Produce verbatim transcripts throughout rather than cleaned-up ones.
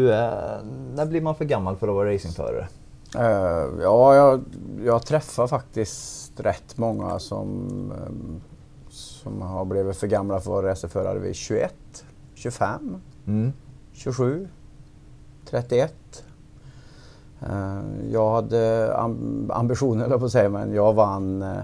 du är, när blir man för gammal för att vara racingförare? Uh, ja, jag, jag träffar faktiskt rätt många som, um, som har blivit för gamla för att vara racerförare vid tjugoett, tjugofem, mm. tjugosju, trettioett. Uh, jag hade amb- ambitioner, eller på att säga, men jag vann uh,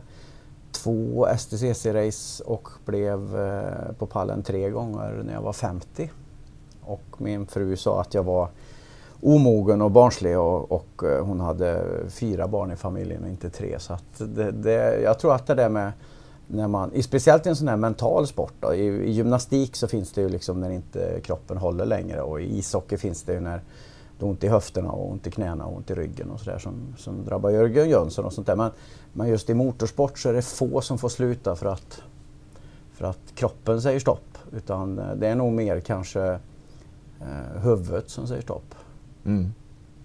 två S T C C-race och blev uh, på pallen tre gånger när jag var femtio. Och min fru sa att jag var omogen och barnslig och, och uh, hon hade fyra barn i familjen och inte tre. Så att det, det, jag tror att det där med, när man, speciellt i en sån här mental sport då, i, i gymnastik så finns det ju liksom när inte kroppen håller längre, och i ishockey finns det ju när det är ont i höfterna och ont i knäna och ont i ryggen och sådär som, som drabbar Jörgen Jönsson och sånt där. Men, men just i motorsport så är det få som får sluta för att, för att kroppen säger stopp. Utan det är nog mer kanske eh, huvudet som säger stopp. Mm.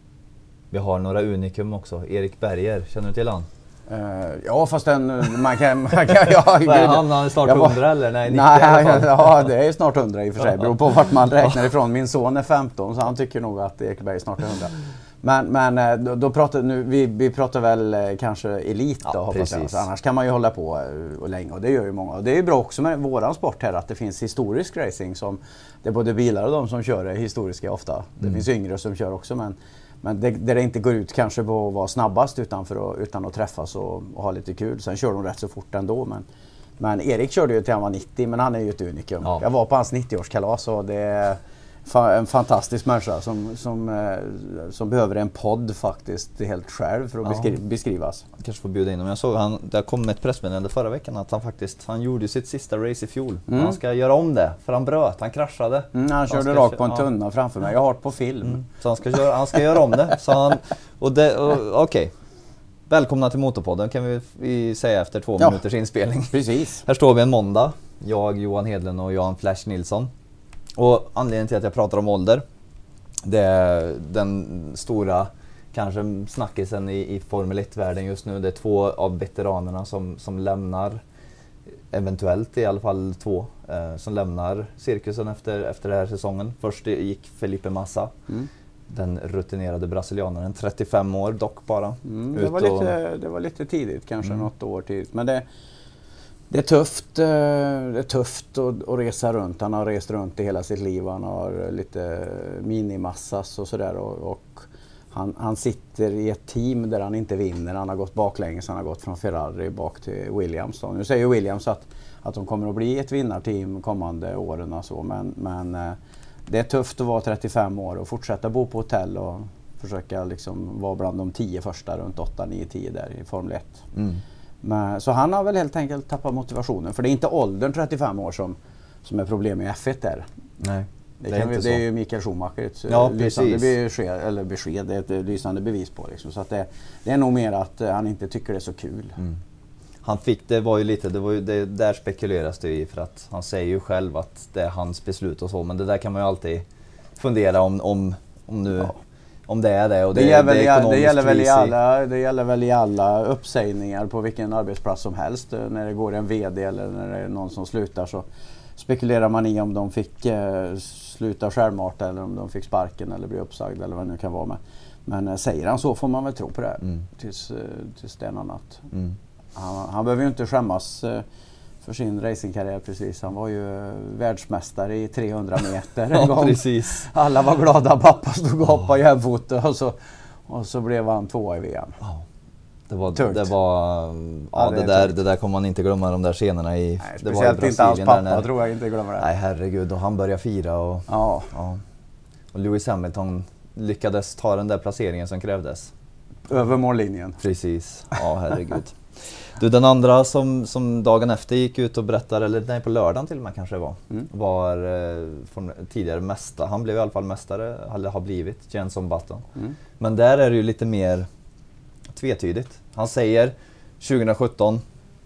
Vi har några unikum också. Erik Berger, känner du till han? Uh, ja, fast den, man kan... Man kan ja, gud, han är snart var, hundra eller? Nej, nittio nej, i alla fall. Ja, det är snart hundra i och för sig. Beror på vart man räknar ifrån. Min son är femton så han tycker nog att Erik Berger snart är hundra. Men, men då, då pratar, nu, vi, vi pratar väl kanske elit då, ja, hoppas jag. Så annars kan man ju hålla på och länge, och det gör ju många. Och det är ju bra också med våran sport här att det finns historisk racing som, det är både bilar och de som kör är historiska ofta. Det mm. finns yngre som kör också, men Men det, där det inte går ut kanske på att vara snabbast utan, för att, utan att träffas och, och ha lite kul. Sen kör de rätt så fort ändå. Men, men Erik körde ju till han var nittio, men han är ju ett unikum. Ja. Jag var på hans nittioårskalas och det är fa- en fantastisk människa som, som, eh, som behöver en podd faktiskt helt själv för att ja. beskri- beskrivas. Jag kanske får bjuda in honom. Jag såg han, det kom ett pressmeddelande förra veckan att han faktiskt han gjorde sitt sista race i fjol. Mm. Han ska göra om det, för han bröt, han kraschade. Mm, han körde rakt på en tunna ja. framför mig. Jag har det på film. Mm. Så han ska, göra, han ska göra om det. Så han, och det och, okej. Okay. Välkomna till Motorpodden kan vi, vi säga efter två ja. minuters inspelning. Precis. Här står vi en måndag. Jag, Johan Hedlund och Jan Flash Nilsson. Och anledningen till att jag pratar om ålder, det är den stora kanske snackisen i, i Formel ett-världen just nu. Det är två av veteranerna som, som lämnar, eventuellt i alla fall två, eh, som lämnar cirkusen efter, efter den här säsongen. Först gick Felipe Massa, mm. den rutinerade brasilianaren, trettiofem år dock bara. Mm, det, var lite, det var lite tidigt, kanske mm. något år tidigt. Men det, det är tufft, det är tufft att, att resa runt. Han har rest runt i hela sitt liv. Han har lite minimassas och sådär. Och, och han, han sitter i ett team där han inte vinner. Han har gått baklänges. Han har gått från Ferrari bak till Williams. Då. Nu säger Williams att, att de kommer att bli ett vinnarteam kommande åren. Och så. Men, men det är tufft att vara trettiofem år och fortsätta bo på hotell och försöka liksom vara bland de tio första, runt åtta, nio, tio där i Formel ett. Mm. Men, så han har väl helt enkelt tappat motivationen. För det är inte åldern trettiofem år som, som är problem i F ett där. Nej, det, det, kan vi, det är ju Mikael Schumacher ett ja, lysande besked, eller besked, det är ett lysande bevis på. Liksom. Så att det, det är nog mer att han inte tycker det är så kul. Mm. Han fick, det var ju lite, det var ju, det, där spekuleras det i för att han säger ju själv att det är hans beslut och så. Men det där kan man ju alltid fundera om, om, om nu... Ja. Om det är det och det, det, det, det, är det, gäller väl i alla, det gäller väl i alla uppsägningar på vilken arbetsplats som helst. När det går en vd eller när det är någon som slutar så spekulerar man i om de fick eh, sluta självmant eller om de fick sparken eller bli uppsagda eller vad det nu kan vara. Men, men eh, säger han så får man väl tro på det mm. tills, eh, tills det är något annat. Mm. Han, han behöver ju inte skämmas eh, för sin racingkarriär precis. Han var ju världsmästare i trehundra meter en ja, gång. Precis. Alla var glada, pappa stod och hoppade jämfota och så, och så blev han tvåa i V M. Oh. Det var, det var, ja, ja det, det, där, det där kommer man inte glömma, de där scenerna i, nej, det speciellt var i inte hans pappa när, tror jag inte glömmer det. Nej herregud, och han började fira och, ja. Ja. Och Lewis Hamilton lyckades ta den där placeringen som krävdes. Över mållinjen. Precis, ja herregud. Du, den andra som, som dagen efter gick ut och berättade, eller nej, på lördagen till och med kanske det var, mm. var eh, från tidigare mästare. Han blev i alla fall mästare, eller har blivit, Jenson Button. Mm. Men där är det ju lite mer tvetydigt. Han säger tjugohundrasjutton,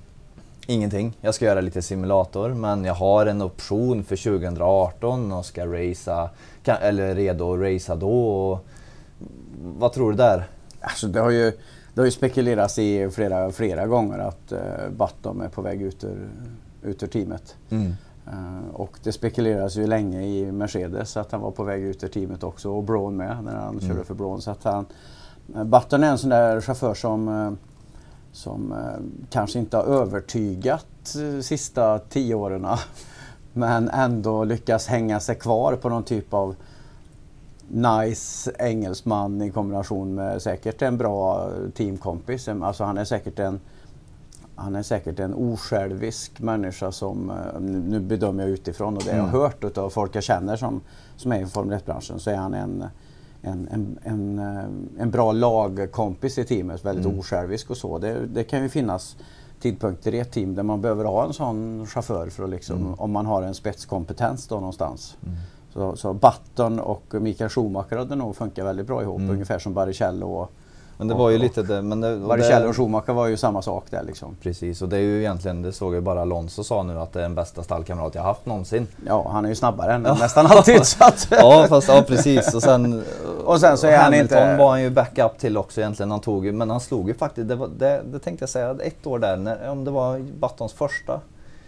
ingenting. Jag ska göra lite simulator, men jag har en option för tjugohundraarton och ska racea, kan, eller redo att racea då. Och, vad tror du där? Alltså det har ju... Det har ju spekulerats i flera, flera gånger att uh, Button är på väg ut ur, ut ur teamet. Mm. Uh, och det spekuleras ju länge i Mercedes att han var på väg ut ur teamet också, och Braun med när han mm. körde för Braun. Så att han, uh, Button är en sån där chaufför som, uh, som uh, kanske inte har övertygat uh, sista tio åren men ändå lyckas hänga sig kvar på någon typ av nice engelsman i kombination med säkert en bra teamkompis. Alltså han är säkert en Han är säkert en osjälvisk människa som, nu bedömer jag utifrån och det jag har hört av folk jag känner som, som är i Formel ett-branschen, så är han en, en, en, en, en bra lagkompis i teamet, väldigt mm. osjälvisk och så. Det, det kan ju finnas tidpunkter i ett team där man behöver ha en sån chaufför för att liksom, mm. om man har en spetskompetens då någonstans. Mm. Så, så Button och Michael Schumacher hade nog funkat väldigt bra ihop, mm. ungefär som Barrichello och Men det var ju lite det, men det, Barrichello och Schumacher var ju samma sak där liksom. Precis, och det är ju egentligen, det såg ju bara Alonso sa nu att det är den bästa stallkamrat jag haft någonsin. Ja, han är ju snabbare än nästan alltid. Så att ja, fast ja precis. Och sen, och sen så är han Hamilton inte var han ju backup till också egentligen. Han tog ju, men han slog ju faktiskt, det, var, det, det tänkte jag säga, ett år där, när, om det var Buttons första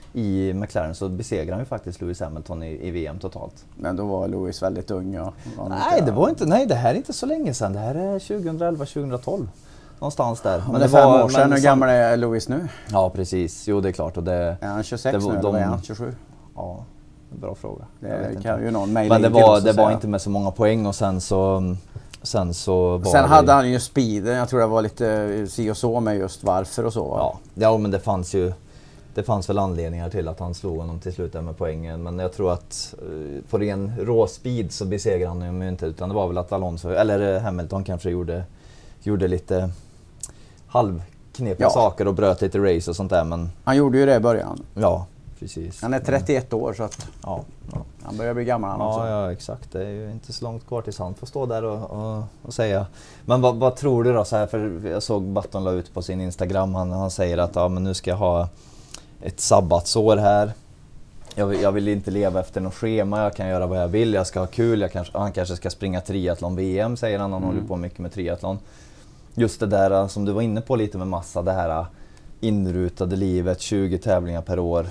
i McLaren så besegrade han ju faktiskt Lewis Hamilton i, i V M totalt. Men då var Lewis väldigt ung, ja. Nej, det var inte, nej, det här är inte så länge sedan. Det här är tjugoelva tjugotolv. Någonstans där. Men det är fem var, år sedan. Hur gammal är Lewis nu? Ja, precis. Jo, det är klart. Och det, är han tjugosex det, nu de, eller är han tjugosju? Ja, bra fråga. Det kan ju någon mejla. Men det var, det var inte med så många poäng och sen så... Sen så var Sen det, hade han ju speeden. Jag tror det var lite si och så med just varför och så. Ja, ja men det fanns ju... Det fanns väl anledningar till att han slog honom till slut med poängen. Men jag tror att uh, på ren rå speed så besegrade han honom ju inte. Utan det var väl att Alonso, eller Hamilton kanske gjorde, gjorde lite halvknepiga ja. saker och bröt lite race och sånt där. Men han gjorde ju det i början. Ja, precis. Han är trettioett år så att ja, ja. han börjar bli gammal han ja, också. Ja, exakt. Det är ju inte så långt kvar tills han får stå där och, och, och säga. Men vad, vad tror du då så här? För jag såg Button la ut på sin Instagram. Han, han säger att ja, men nu ska jag ha ett sabbatsår här. Jag vill, jag vill inte leva efter något schema. Jag kan göra vad jag vill. Jag ska ha kul. Jag kanske, han kanske ska springa triathlon-V M, säger han. Han mm. håller på mycket med triathlon. Just det där som du var inne på lite med massa. Det här inrutade livet. tjugo tävlingar per år.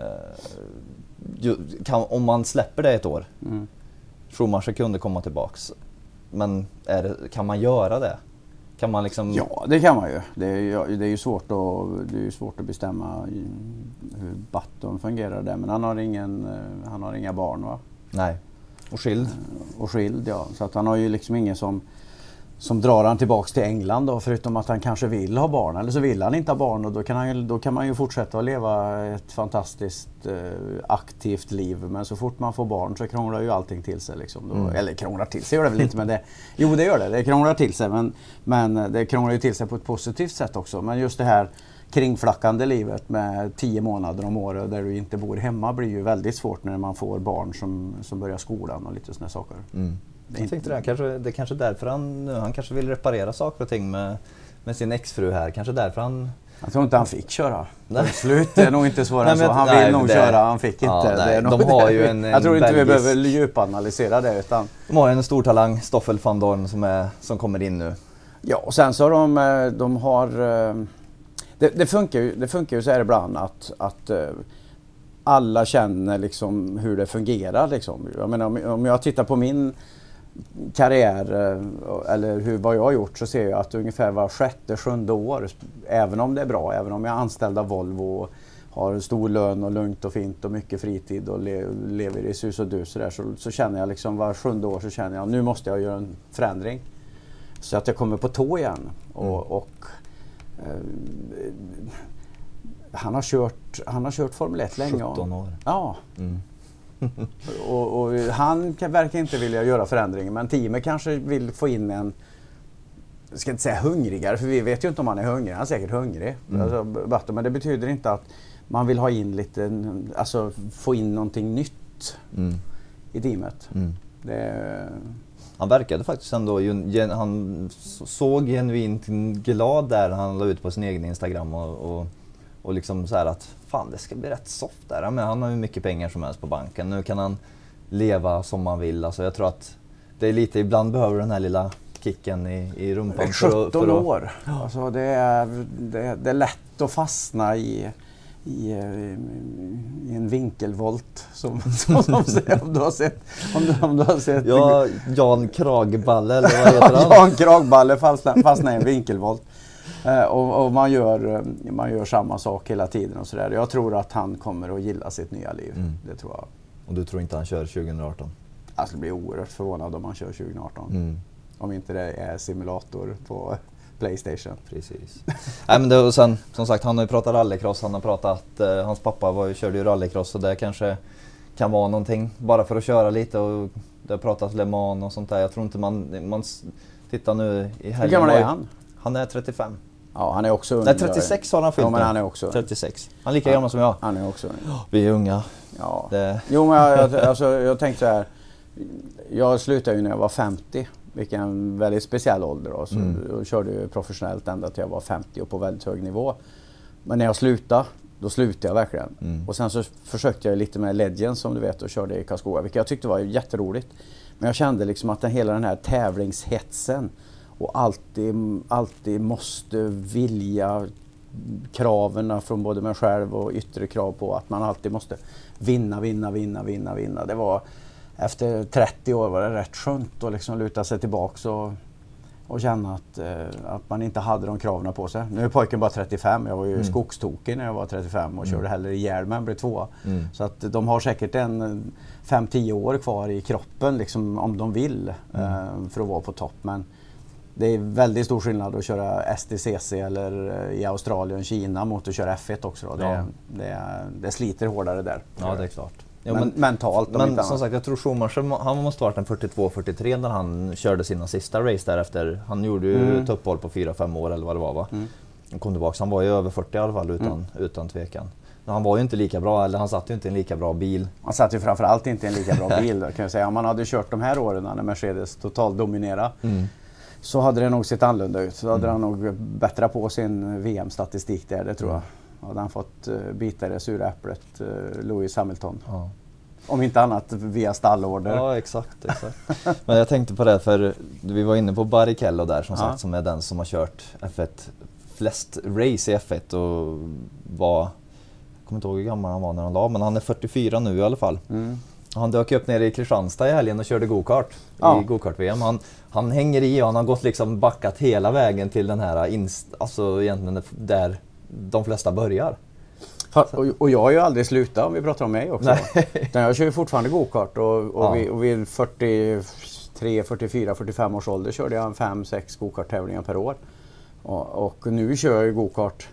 Kan, om man släpper det ett år. Mm. Schumacher kunde komma tillbaks. Men är det, kan man göra det? Kan man liksom... Ja, det kan man ju. Det är ju, det är ju svårt, att, det är ju svårt att bestämma hur Button fungerar där. Men han har, ingen, han har inga barn, va? Nej. Och skild. Och skild, ja. Så att han har ju liksom ingen som, som drar han tillbaks till England då, förutom att han kanske vill ha barn. Eller så vill han inte ha barn och då kan, han, då kan man ju fortsätta att leva ett fantastiskt eh, aktivt liv. Men så fort man får barn så krånglar ju allting till sig. Liksom. Då, mm. Eller krånglar till sig gör det väl inte, men det, jo det gör det. Det krånglar till sig, men, men det krånglar ju till sig på ett positivt sätt också. Men just det här kringflackande livet med tio månader om året där du inte bor hemma blir ju väldigt svårt när man får barn som, som börjar skolan och lite såna saker. Mm. Jag tänkte det, kanske, det är kanske därför han, han kanske vill reparera saker och ting med, med sin exfru här. Kanske därför han... Jag tror inte han fick köra. Nej. Slut, det är nog inte svårare än så. Han vill nej, nog det, köra, han fick ja, inte. Nej, det är de nog, har ju en, en jag tror inte belgisk, vi behöver djupanalysera det. Utan... De har en stor talang, Stoffel van Dorn, som, är, som kommer in nu. Ja, och sen så har de, de har... Det, det, funkar ju, det funkar ju så här ibland att... att alla känner liksom hur det fungerar. Liksom. Jag menar, om, om jag tittar på min karriär eller hur, vad jag har gjort så ser jag att ungefär var sjätte, sjunde år, även om det är bra, även om jag är anställd av Volvo och har stor lön och lugnt och fint och mycket fritid och le, lever i sus och dus så, där, så, så känner jag liksom var sjunde år så känner jag nu måste jag göra en förändring. Så att jag kommer på tå igen. Och, mm. och eh, han har kört han har kört Formel ett länge. sjutton år. Ja. Mm. och, och han kan, verkar inte vilja göra förändringar, men teamet kanske vill få in en, jag ska inte säga hungrigare, för vi vet ju inte om han är hungrig, han är säkert hungrig. Mm. Alltså, men det betyder inte att man vill ha in lite, alltså få in någonting nytt mm. i teamet. Mm. Det... Han verkade faktiskt ändå, han såg genuint glad där, han la ut på sin egen Instagram och, och Och liksom så här att fan det ska bli rätt soft där. Men han har ju mycket pengar som helst på banken. Nu kan han leva som han vill. Alltså jag tror att det är lite, ibland behöver den här lilla kicken i, i rumpan. sjutton år. Alltså det är, det, är, det är lätt att fastna i, i, i en vinkelvolt som, som, som, som om du har sett om du, om du har sett ja, Jan Kragballe eller vad heter han? Jan Kragballe fastnar fast i en vinkelvolt. Uh, och, och man gör man gör samma sak hela tiden och så där. Jag tror att han kommer att gilla sitt nya liv. Mm. Det tror jag. Och du tror inte han kör tjugo arton? Jag skulle bli oerhört förvånad om han kör tjugo arton. Mm. Om inte det är simulator på PlayStation. Precis. Nej, men det, och sen, som sagt, han har ju pratat rallycross, han har pratat, eh, hans pappa var, körde ju rallycross, så det kanske kan vara någonting bara för att köra lite, och det har pratat Le Mans och sånt där. Jag tror inte man, man tittar nu i helgen. Hur gammal är han? Han är trettiofem. Ja, han är också Nej, trettiosex har han fyllt. Ja, men han är också trettiosex. Han är lika gammal som jag. Han är också. Vi är unga. Ja. Det... Jo, men jag, jag, alltså, jag tänkte så här. Jag slutade ju när jag var femtio. Vilken väldigt speciell ålder då. Så mm. jag körde ju professionellt ända till jag var femtio och på väldigt hög nivå. Men när jag slutade, då slutade jag verkligen. Mm. Och sen så försökte jag lite med Legends som du vet och körde i Karlskoga, vilket jag tyckte var jätteroligt. Men jag kände liksom att den, hela den här tävlingshetsen och alltid, alltid måste vilja kraven från både mig själv och yttre krav på att man alltid måste vinna, vinna, vinna, vinna, vinna. Det var... Efter trettio år var det rätt skönt att liksom luta sig tillbaka och, och känna att, eh, att man inte hade de kraven på sig. Nu är pojken bara trettiofem, jag var ju mm. skogstokig när jag var trettiofem och mm. körde hellre ihjäl men blev tvåa. Mm. Så att de har säkert en fem till tio år kvar i kroppen liksom, om de vill mm. eh, för att vara på topp. Men det är väldigt stor skillnad att köra S T C C eller i Australien, Kina mot att köra F ett också. Då. Det, ja. det, det sliter hårdare där. Ja, det är klart. Jo, men, mentalt. Men som sagt, jag tror Schumacher, han måste ha varit en fyrtiotvå fyrtiotre när han körde sina sista race därefter. Han gjorde ju mm. topphåll på fyra fem år eller vad det var, va? Mm. Han kom tillbaka, han var ju över fyrtio i alla fall utan, mm. utan tvekan. Men han var ju inte lika bra, eller han satt ju inte i en lika bra bil. Han satt ju framförallt inte i en lika bra bil, kan jag säga. Om man hade kört de här åren när Mercedes totalt dominerade mm. så hade det nog sett annorlunda ut. Så hade mm. han nog bättre på sin V M-statistik där, det tror jag. Hade han fått uh, bita i det sura äpplet, uh, Lewis Hamilton. Ja. Om inte annat via stallorder. Ja, exakt, exakt. Men jag tänkte på det, för vi var inne på Barrichello där som ja. sagt, som är den som har kört F ett flest race i F ett och var, jag kommer inte ihåg hur gammal han var när han la, men han är fyrtiofyra nu i alla fall. Mm. Han dök upp ner i Kristianstad i helgen och körde go-kart ja. i go-kart-V M. Han, han hänger i och han har gått liksom backat hela vägen till den här, inst- alltså egentligen där de flesta börjar. Och, och jag har ju aldrig slutat om vi pratar om mig också. Jag kör ju fortfarande go-kart och, och, ja. vid, och vid fyrtiotre, fyrtiofyra, fyrtiofem års ålder körde jag en fem sex go-kart-tävlingar per år. Och, och nu kör jag ju go-kart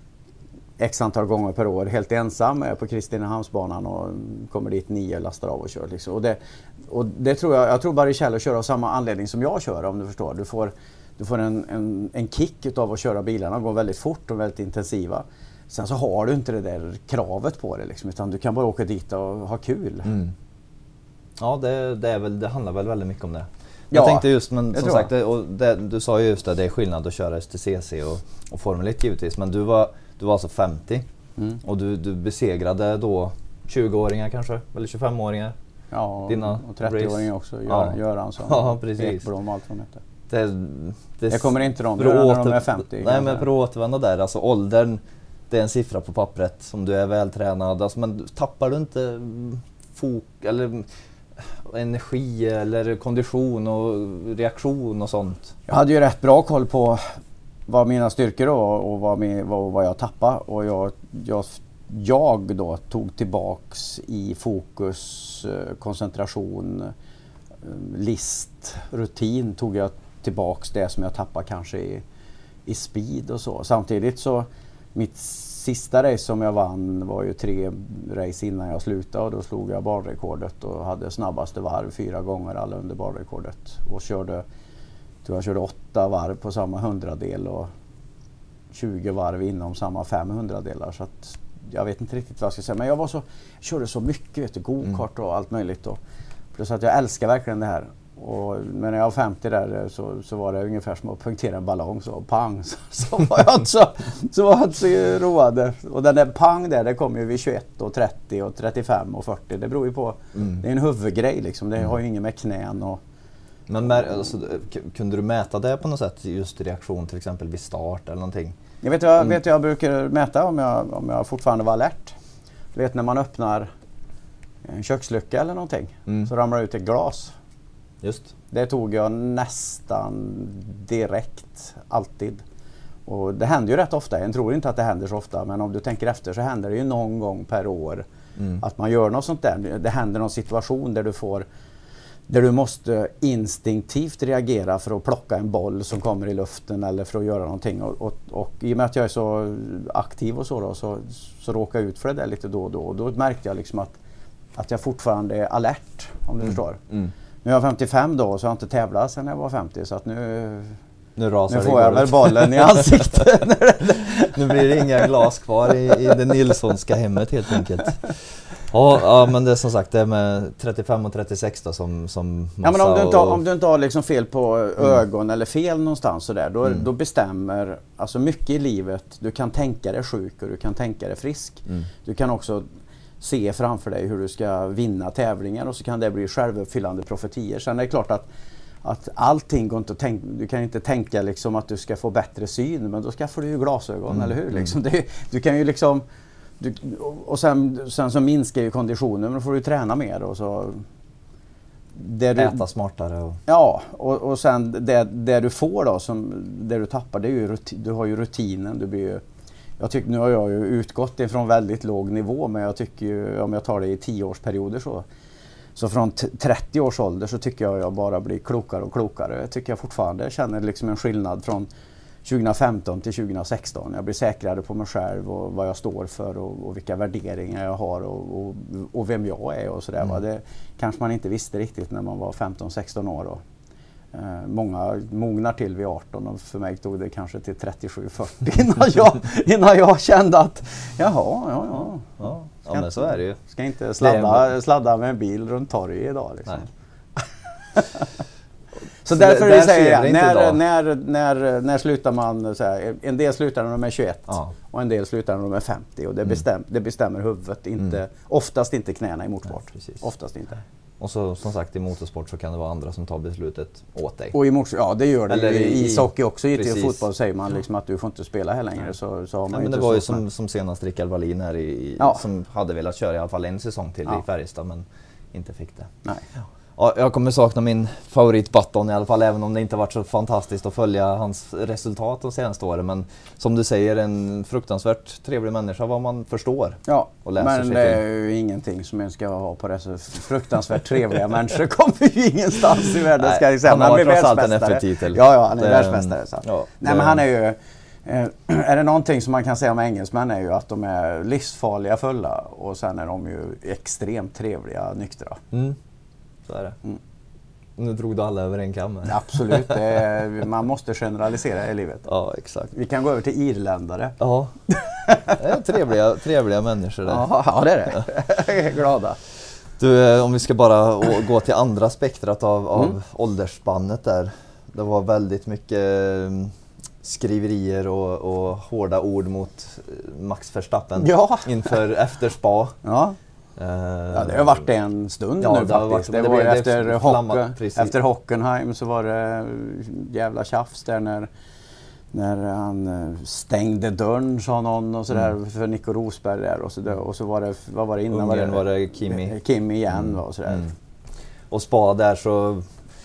x antal gånger per år helt ensam. Jag är på Kristinehamnsbanan och kommer dit nio lastar av och kör. Liksom. Och, det, och det tror jag, jag tror Barrichello kör av samma anledning som jag kör, om du förstår. Du får, du får en, en, en kick utav att köra bilarna, går väldigt fort och väldigt intensiva. Sen så har du inte det där kravet på det liksom, utan du kan bara åka dit och ha kul. Mm. Ja, det, det, är väl, det handlar väl väldigt mycket om det. Jag ja, tänkte just, men som sagt, det, och det, du sa ju just det, det är skillnad att köra S T C C och, och Formel ett givetvis, men du var, du var alltså femtio mm. och du, du besegrade då tjugo-åringar kanske, eller tjugofem-åringar. Ja, Dina och trettio-åringar också, Gör, ja. Göransson, ja, precis. Ekblom och allt från detta. Det, det, jag kommer inte dem när de är femtio. Nej, men för att återvända där, alltså åldern, det är en siffra på pappret som du är vältränad, alltså, men tappar du inte fok eller energi eller kondition och reaktion och sånt? Jag hade ju rätt bra koll på vad mina styrkor då och vad, min, vad, vad jag tappade, och jag, jag, jag då tog tillbaks i fokus, koncentration, list, rutin, tog jag tillbaks det som jag tappade kanske i, i speed och så. Samtidigt så mitt sista race som jag vann var ju tre race innan jag slutade, och då slog jag banrekordet och hade snabbaste varv fyra gånger alla under banrekordet och körde, tror jag körde åtta varv på samma hundradel och tjugo varv inom samma femhundradelar, så att jag vet inte riktigt vad jag ska säga, men jag var så, jag körde så mycket, vet du, go-kart och allt möjligt då. Plus att jag älskar verkligen det här. Och, men när jag var femtio där så, så var det ungefär som att punktera en ballong, så pang, så, så var jag inte så, så, var jag inte så road. Och den där pang där, det kommer ju vid tjugoett och trettio och trettiofem och fyrtio, det beror ju på, mm. det är en huvudgrej liksom, det har ju inget med knän och Men alltså, kunde du mäta det på något sätt, just reaktion till exempel vid start eller någonting? Jag vet jag, vet jag brukar mäta om jag, om jag fortfarande var alert. Du vet när man öppnar en kökslucka eller någonting mm. så ramlar det ut ett glas. Just. Det tog jag nästan direkt, alltid. Och det händer ju rätt ofta, jag tror inte att det händer så ofta, men om du tänker efter så händer det ju någon gång per år mm. att man gör något sånt där. Det händer någon situation där du får där du måste instinktivt reagera för att plocka en boll som kommer i luften eller för att göra någonting. Och, och, och i och med att jag är så aktiv och så då, så, så råkar jag ut för det där lite då och då. Och då märkte jag liksom att, att jag fortfarande är alert, om du mm. förstår. Mm. Nu är jag femtiofem då, så jag har inte tävlat sedan jag var femtio, så att nu, nu, rasar nu får jag väl bollen i ansiktet. Nu blir det inga glas kvar i, i det Nilssonska hemmet helt enkelt. Ja, ja, men det är som sagt det är med trettiofem och trettiosex då som, som ja, men om du inte har, om du inte har liksom fel på ögon mm. eller fel någonstans så där, då, mm. då bestämmer alltså mycket i livet. Du kan tänka dig sjuk och du kan tänka dig frisk. Mm. Du kan också se framför dig hur du ska vinna tävlingar och så kan det bli självuppfyllande profetier. Sen är det klart att att allting går inte att tänka, du kan inte tänka liksom att du ska få bättre syn, men då skaffar du ju glasögon, mm. eller hur? Liksom. Det, du kan ju liksom du, och sen, sen så minskar ju konditionen, men då får du träna mer och så det du, äta smartare och ja, och, och sen det, det du får då som det du tappar, det är ju rutin, du har ju rutinen, du blir ju, jag tycker, nu har jag ju utgått ifrån väldigt låg nivå, men jag tycker ju, om jag tar det i tioårsperioder så Så från trettio års ålder så tycker jag jag bara blir klokare och klokare. Jag tycker jag fortfarande känner liksom en skillnad från tjugohundrafemton till tjugohundrasexton. Jag blir säkrare på mig själv och vad jag står för och, och vilka värderingar jag har och, och, och vem jag är och sådär. Mm. Det kanske man inte visste riktigt när man var femton sexton år. Och, eh, många mognar till vid arton och för mig tog det kanske till trettiosju fyrtio innan jag, innan jag kände att jaha, ja, ja. ja. Ja, men så är det ju. Ska inte sladda, sladda med en bil runt torget idag liksom. Så, så därför det, säger jag, när, när, när, när slutar man så här, en del slutar när de är tjugoett ja. Och en del slutar när de är femtio och det, bestäm, mm. det bestämmer huvudet, inte, mm. oftast inte knäna i motorsport. Nej, oftast inte. Och så som sagt i motorsport så kan det vara andra som tar beslutet åt dig. Och i motorsport, ja det gör det. Eller i, i ishockey också, i fotboll säger man liksom att du får inte spela här längre. Så, så har man Nej, men inte det var ju som, som senast Rickard Wallin här i, ja. Som hade velat köra i alla fall en säsong till ja. I Färjestad men inte fick det. Nej. Ja, jag kommer sakna min favorit Button i alla fall, även om det inte varit så fantastiskt att följa hans resultat de senaste åren. Men som du säger, en fruktansvärt trevlig människa vad man förstår. Ja, och läser men sig det är ju ingenting som jag ska ha på dessa fruktansvärt trevliga människor. Kommer ju ingenstans i världen, ska jag säga. Han har trots allt en F ett-titel. Ja, ja, han är världsmästare. Så. Ja, Nej, men han är ju... Eh, är det någonting som man kan säga om engelsmän är ju att de är livsfarliga fulla och sen är de ju extremt trevliga nyktra. Mm. Så är det. Mm. Nu drog du alla över en kam. Absolut, det är, man måste generalisera i livet. Ja, exakt. Vi kan gå över till irländare. Ja, det är trevliga, trevliga människor där. Ja, det är det. Jag är glada. Du, om vi ska bara å, gå till andra spektrat av, av mm. åldersspannet där. Det var väldigt mycket skriverier och, och hårda ord mot Max Verstappen ja. Inför efter spa. Ja. Uh, ja, det har varit en stund ja, nu det faktiskt. Det, det var det efter, det Hocken, efter Hockenheim så var det jävla tjafs där när, när han stängde dörren, sa någon och sådär mm. för Nico Rosberg där och så, där, och så var det, vad var det innan? Ungen var det, var det Kimi. Kimi igen mm. och sådär. Mm. Och Spa där så...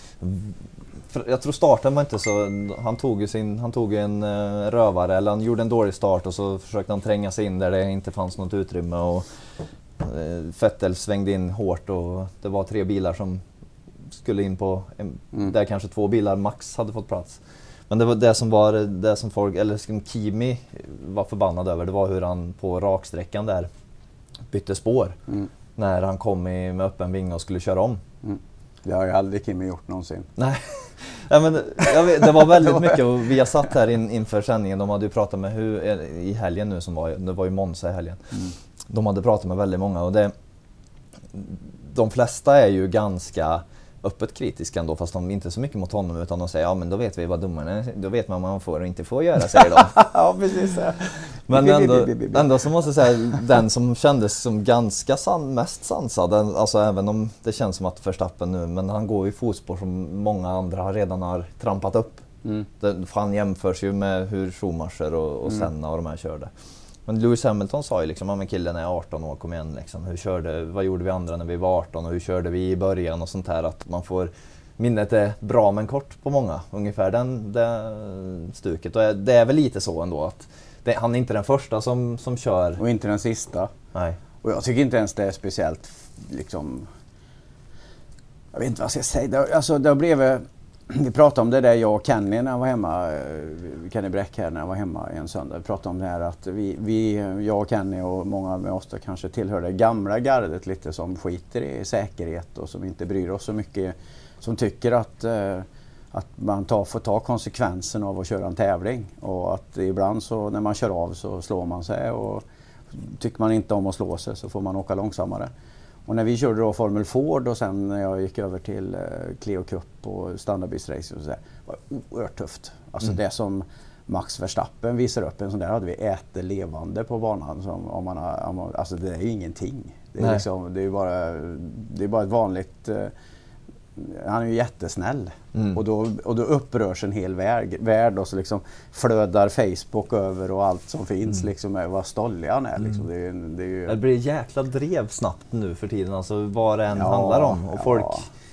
Jag tror starten var inte så... Han tog ju sin, han tog en uh, rövare, eller han gjorde en dålig start och så försökte han tränga sig in där det inte fanns något utrymme och Vettel svängde in hårt och det var tre bilar som skulle in på en, mm. där kanske två bilar max hade fått plats. Men det var det som var det som folk, eller som Kimi var förbannad över, det var hur han på raksträckan där bytte spår mm. när han kom i, med öppen vinge och skulle köra om. Mm. Det har ju aldrig Kimi gjort någonsin. Nej. Ja, men, jag vet, det var väldigt mycket och vi har satt här in, inför sändningen, de hade ju pratat med hur, i helgen nu som var, det var ju Monza i helgen. Mm. De hade pratat med väldigt många och det, de flesta är ju ganska öppet kritiska ändå, fast de inte så mycket mot honom utan de säger ja men då vet vi vad domarna, då vet man vad man får och inte får göra, säger de. Ja, precis. Ja. Men ändå, ändå så måste jag säga den som kändes som ganska san, mest sansad, alltså även om det känns som att Verstappen nu, men han går i fotspår som många andra redan har trampat upp. Mm. Det, han jämförs ju med hur Schumacher och, och Senna mm. och de här körde. Men Lewis Hamilton sa ju liksom, ja men killen är arton år, kom igen liksom. Hur körde, vad gjorde vi andra när vi var arton och hur körde vi i början och sånt här, att man får, minnet är bra men kort på många, ungefär den, det stuket. Och det är väl lite så ändå att det, han är inte den första som, som kör. Och inte den sista. Nej. Och jag tycker inte ens det är speciellt liksom, jag vet inte vad jag ska säga, det, alltså det blev, vi pratade om det där, jag och Kenny när jag var hemma, Kenny Bräck här när jag var hemma en söndag. Vi pratade om det här att vi, vi, jag och Kenny och många med oss då kanske tillhör det gamla gardet lite, som skiter i säkerhet och som inte bryr oss så mycket, som tycker att, att man tar, får ta konsekvensen av att köra en tävling. Och att ibland så när man kör av så slår man sig, och tycker man inte om att slå sig så får man åka långsammare. Och när vi körde då Formel Ford och sen när jag gick över till eh, Clio Cup och standardbilsracing, så var det oerhört tufft. Alltså mm. det som Max Verstappen visar upp, en sån där hade vi äter levande på banan. Som om man har, om man, alltså det är ju ingenting. Det är, liksom, det är bara, det är bara ett vanligt... Eh, han är ju jättesnäll. Mm. Och, då, och då upprörs en hel värld, värld och så liksom flödar Facebook över och allt som finns. Mm. Liksom, vad stollig han är. Liksom. Det, det, är ju... det blir jäkla drev snabbt nu för tiden, alltså vad det än ja, handlar om. Och ja. folk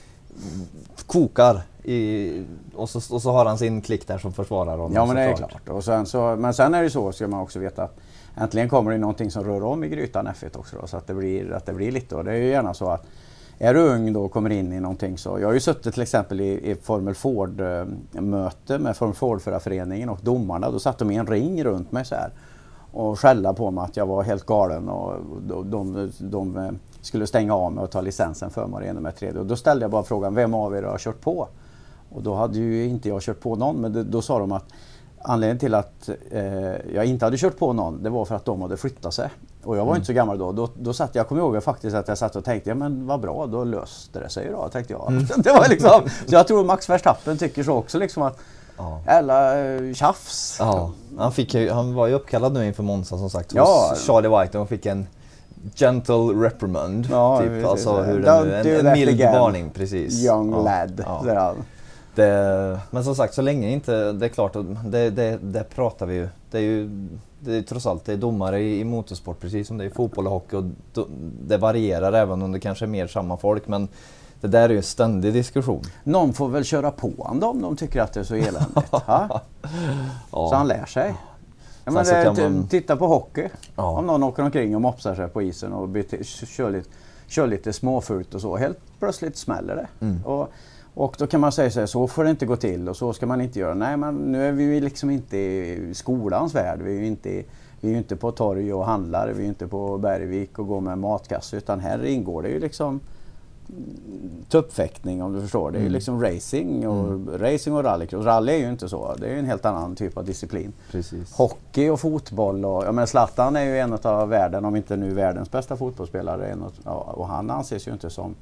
kokar i, och, så, och så har han sin klick där som försvarar honom. Ja, men det är klart. klart. Och sen så, men sen är det så, ska man också veta att äntligen kommer det någonting som rör om i grytan F ett också. Då, så att det, blir, att det blir lite. Och det är ju gärna så att är du ung då och kommer in i någonting så. Jag har ju suttit till exempel i, i Formel Ford-möte med Formel Ford-förarföreningen och domarna. Då satt de i en ring runt mig så här och skälla på mig att jag var helt galen, och de, de, de skulle stänga av mig och ta licensen för mig igen med tredje. Och då ställde jag bara frågan, vem av er har kört på? Och då hade ju inte jag kört på någon, men det, då sa de att anledningen till att eh, jag inte hade kört på någon, det var för att de hade flyttat sig. Och jag var mm. inte så gammal då. Då, då satt jag, kommer ihåg faktiskt att jag satt och tänkte, ja men vad bra, då löste det sig då, tänkte jag. Mm. Det var liksom, så jag tror Max Verstappen tycker så också, liksom att ja. Alla eh, tjafs. Ja. Han, fick ju, han var ju uppkallad nu inför Monza som sagt, ja. hos Charlie White, och fick en gentle reprimand. Ja, typ. Alltså hur den, en, en mild varning, precis. Young ja. lad. Ja. Det, men som sagt, så länge inte, det är klart, det, det, det pratar vi ju. Det är ju det är trots allt, det är domare i, i motorsport precis som det är i fotboll och hockey, och do, det varierar även om det kanske är mer samma folk, men det där är ju en ständig diskussion. Någon får väl köra på honom om de tycker att det är så eländigt. ja. Så han lär sig. Ja, men det, man... Titta på hockey. Ja. Om någon åker omkring och mopsar sig på isen och bete, kör, lite, kör lite småfult och så, helt plötsligt smäller det. Mm. Och, Och då kan man säga så här, så får det inte gå till och så ska man inte göra. Nej, men nu är vi ju liksom inte i skolans värld. Vi är ju inte, vi är ju inte på torg och handlar. Vi är ju inte på Bergvik och går med matkasse. Utan här ingår det ju liksom tuppfäktning, om du förstår. Det är ju liksom racing och, mm. racing och rally. Och rally är ju inte så. Det är ju en helt annan typ av disciplin. Precis. Hockey och fotboll. Och, ja, men Zlatan är ju en av världen, om inte nu världens bästa fotbollsspelare. En av, och han anses ju inte som...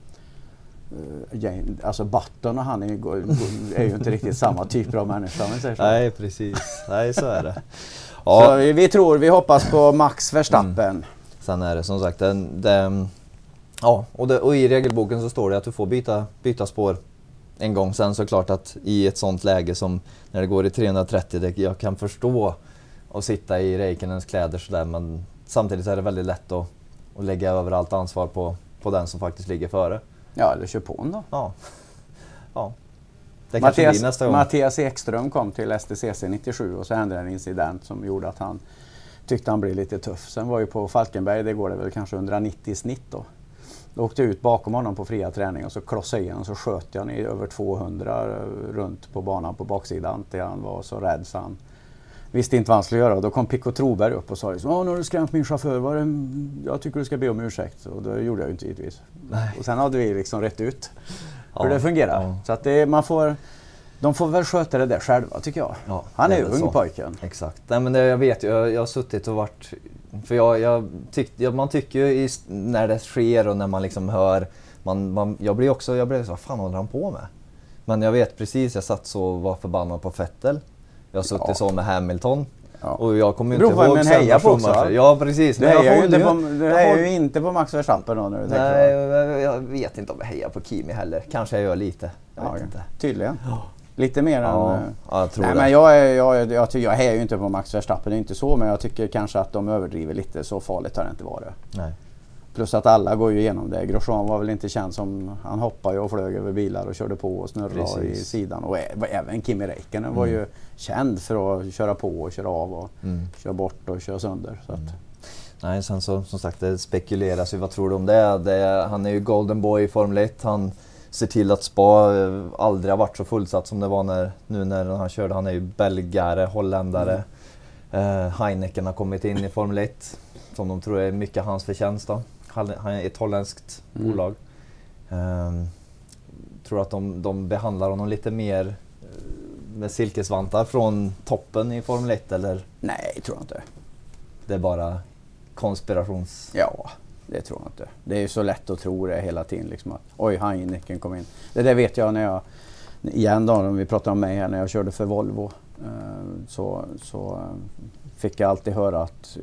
Alltså Button och han är ju, är ju inte riktigt samma typer av människa, men säger så. Nej, precis. Nej, så är det. Ja. Så vi, vi tror, vi hoppas på Max Verstappen. Mm. Sen är det som sagt den, den, ja, och, det, och i regelboken så står det att du får byta, byta spår en gång. Sen så klart att i ett sånt läge som när det går i trehundratrettio, det, jag kan förstå att sitta i Räikkönens kläder så där, men samtidigt är det väldigt lätt att, att lägga över allt ansvar på, på den som faktiskt ligger före. Ja, eller kör på en då. Ja. Ja. Det Mattias, nästa gång. Mattias Ekström kom till S T C C nittiosju och så hände en incident som gjorde att han tyckte han blev lite tuff. Sen var ju på Falkenberg, det går det väl kanske hundranittio snitt då. Då åkte jag ut bakom honom på fria träning och så klossade jag och så sköt jag i över tvåhundra runt på banan på baksidan till han var så rädd så han visste inte vad han skulle göra. Och då kom Pico Troberg upp och sa liksom, åh, nu har du skrämt min chaufför, var det, jag tycker du ska be om ursäkt. Och det gjorde jag ju inte givetvis. Nej. Och sen hade vi liksom rätt ut hur ja, det fungerar. Ja. Så att det, man får, de får väl sköta det där själva, tycker jag. Ja, han är ju ung, pojken. Exakt. Nej, men det, jag vet ju, jag, jag har suttit och varit, för jag, jag tyck, jag, man tycker ju i, när det sker och när man liksom hör man, man, jag blev också, jag blev så, vad fan håller han på med? Men jag vet precis, jag satt så och var förbannad på Vettel. Jag har suttit ja. så med Hamilton. Ja. Och jag kommer inte ihåg men heja på också. Ja, precis. Du hejar ju inte på, du hejar ju inte på Max Verstappen då när du tänker. Nej, jag, jag vet inte om jag hejar på Kimi heller. Kanske jag gör lite. Jag ja, vet inte. Tydligen. Ja. Lite mer ja. än... Ja, jag tror nej, det. men jag, är, jag, jag, jag hejar ju inte på Max Verstappen, det är inte så. Men jag tycker kanske att de överdriver lite. Så farligt har det inte varit. Nej. Plus att alla går ju igenom det. Grosjean var väl inte känd som... Han hoppade och flög över bilar och körde på och snurrade i sidan. Och även Kimi Räikkönen mm. var ju känd för att köra på och köra av och mm. köra bort och köra sönder. Så att. Mm. Nej, sen så, som sagt, det spekuleras ju. Vad tror du om det? det? Han är ju golden boy i Formel ett. Han ser till att Spa aldrig har varit så fullsatt som det var när, nu när han körde. Han är ju belgare, holländare. Mm. Uh, Heineken har kommit in i Formel ett. Som de tror är mycket hans förtjänst då. Han är ett holländskt mm. bolag. Um, tror att de, de behandlar honom lite mer med silkesvantar från toppen i Formel ett eller? Nej, tror jag inte. Det är bara konspirations... Ja, det tror jag inte. Det är ju så lätt att tro det hela tiden. Liksom att, oj, Heineken kom in. Det där vet jag när jag, igen då, om vi pratar om mig här, när jag körde för Volvo. Så, så fick jag alltid höra att...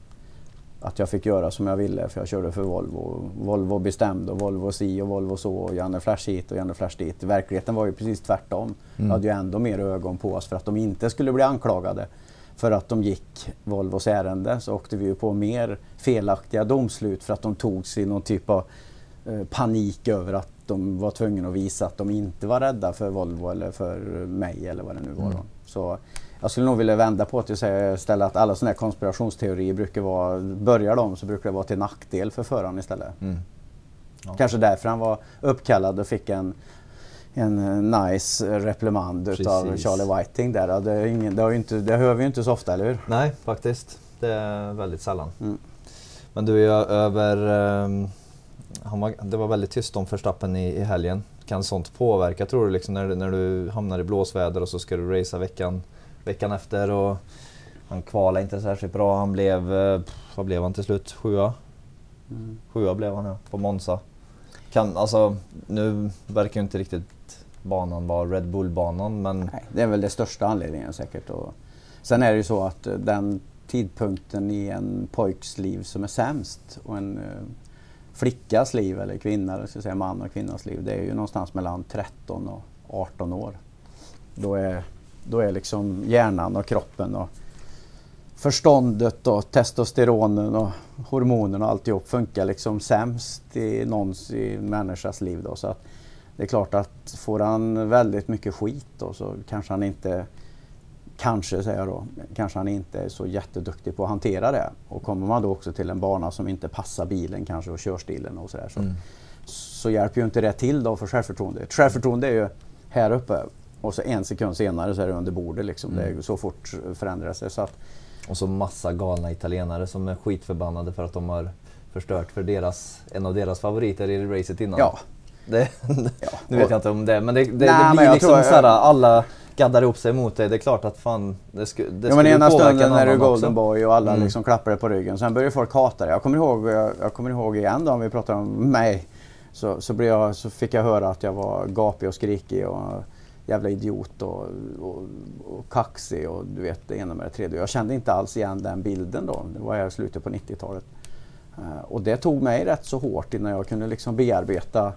att jag fick göra som jag ville för jag körde för Volvo. Volvo bestämde och Volvo si och Volvo så och Janne Flash hit och Janne Flash dit. Verkligheten var ju precis tvärtom. Mm. Jag hade ju ändå mer ögon på oss för att de inte skulle bli anklagade för att de gick Volvos ärende. Så åkte vi ju på mer felaktiga domslut för att de tog sig någon typ av eh, panik över att de var tvungna att visa att de inte var rädda för Volvo eller för mig eller vad det nu var. Mm. Så jag skulle nog vilja vända på att säga ställa att alla sådana här konspirationsteorier brukar vara, börjar de så brukar det vara till nackdel för föraren istället. Mm. Ja. Kanske därför han var uppkallad och fick en, en nice reprimand utav Charlie Whiting där. Det, är ingen, det, har ju inte, det hör vi ju inte så ofta, eller hur? Nej, faktiskt. Det är väldigt sällan. Mm. Men du är över... Um, han var, det var väldigt tyst om Verstappen i, i helgen. Kan sånt påverka, tror du, liksom, när, när du hamnar i blåsväder och så ska du racea veckan veckan efter och han kvalade inte särskilt bra. Han blev, vad blev han till slut? Sjua? Mm. Sjua blev han, ja, på Monza. Kan, alltså, nu verkar ju inte riktigt banan vara Red Bull-banan, men... Nej, det är väl det största anledningen säkert. Och sen är det ju så att den tidpunkten i en pojks liv som är sämst och en uh, flickas liv, eller kvinna, eller ska jag säga man och kvinnas liv, det är ju någonstans mellan tretton och arton år. Då är Då är liksom hjärnan och kroppen och förståndet och testosteronen och hormonerna och alltihop funkar liksom sämst i någons i människas liv då. Så att det är klart att får han väldigt mycket skit då, så kanske han inte, kanske säger jag då, kanske han inte är så jätteduktig på att hantera det. Och kommer man då också till en bana som inte passar bilen kanske och körstilen och sådär, så, mm. så hjälper ju inte det till då för självförtroende. Självförtroende är ju här uppe. Och så en sekund senare så är det under bordet liksom. Mm. Det är så fort förändras det. Så att... Och så massa galna italienare som är skitförbannade för att de har förstört för deras, en av deras favoriter i racet innan. Ja. Det, ja. Nu vet och... jag inte om det, men det, det, Nej, det blir liksom jag... såhär, alla gaddar ihop sig mot det. Det är klart att fan, det, sku, det ja, men ena stunden när du är golden också. boy och alla mm. liksom klappar det på ryggen. Sen börjar folk hata det. Jag kommer ihåg, jag, jag kommer ihåg igen då, om vi pratar om mig. Så, så, blev jag, så fick jag höra att jag var gapig och skrikig och jävla idiot och, och, och kaxig och du vet det ena med det tredje. Jag kände inte alls igen den bilden då. Det var jag i slutet på nittiotalet. Uh, och det tog mig rätt så hårt innan jag kunde liksom bearbeta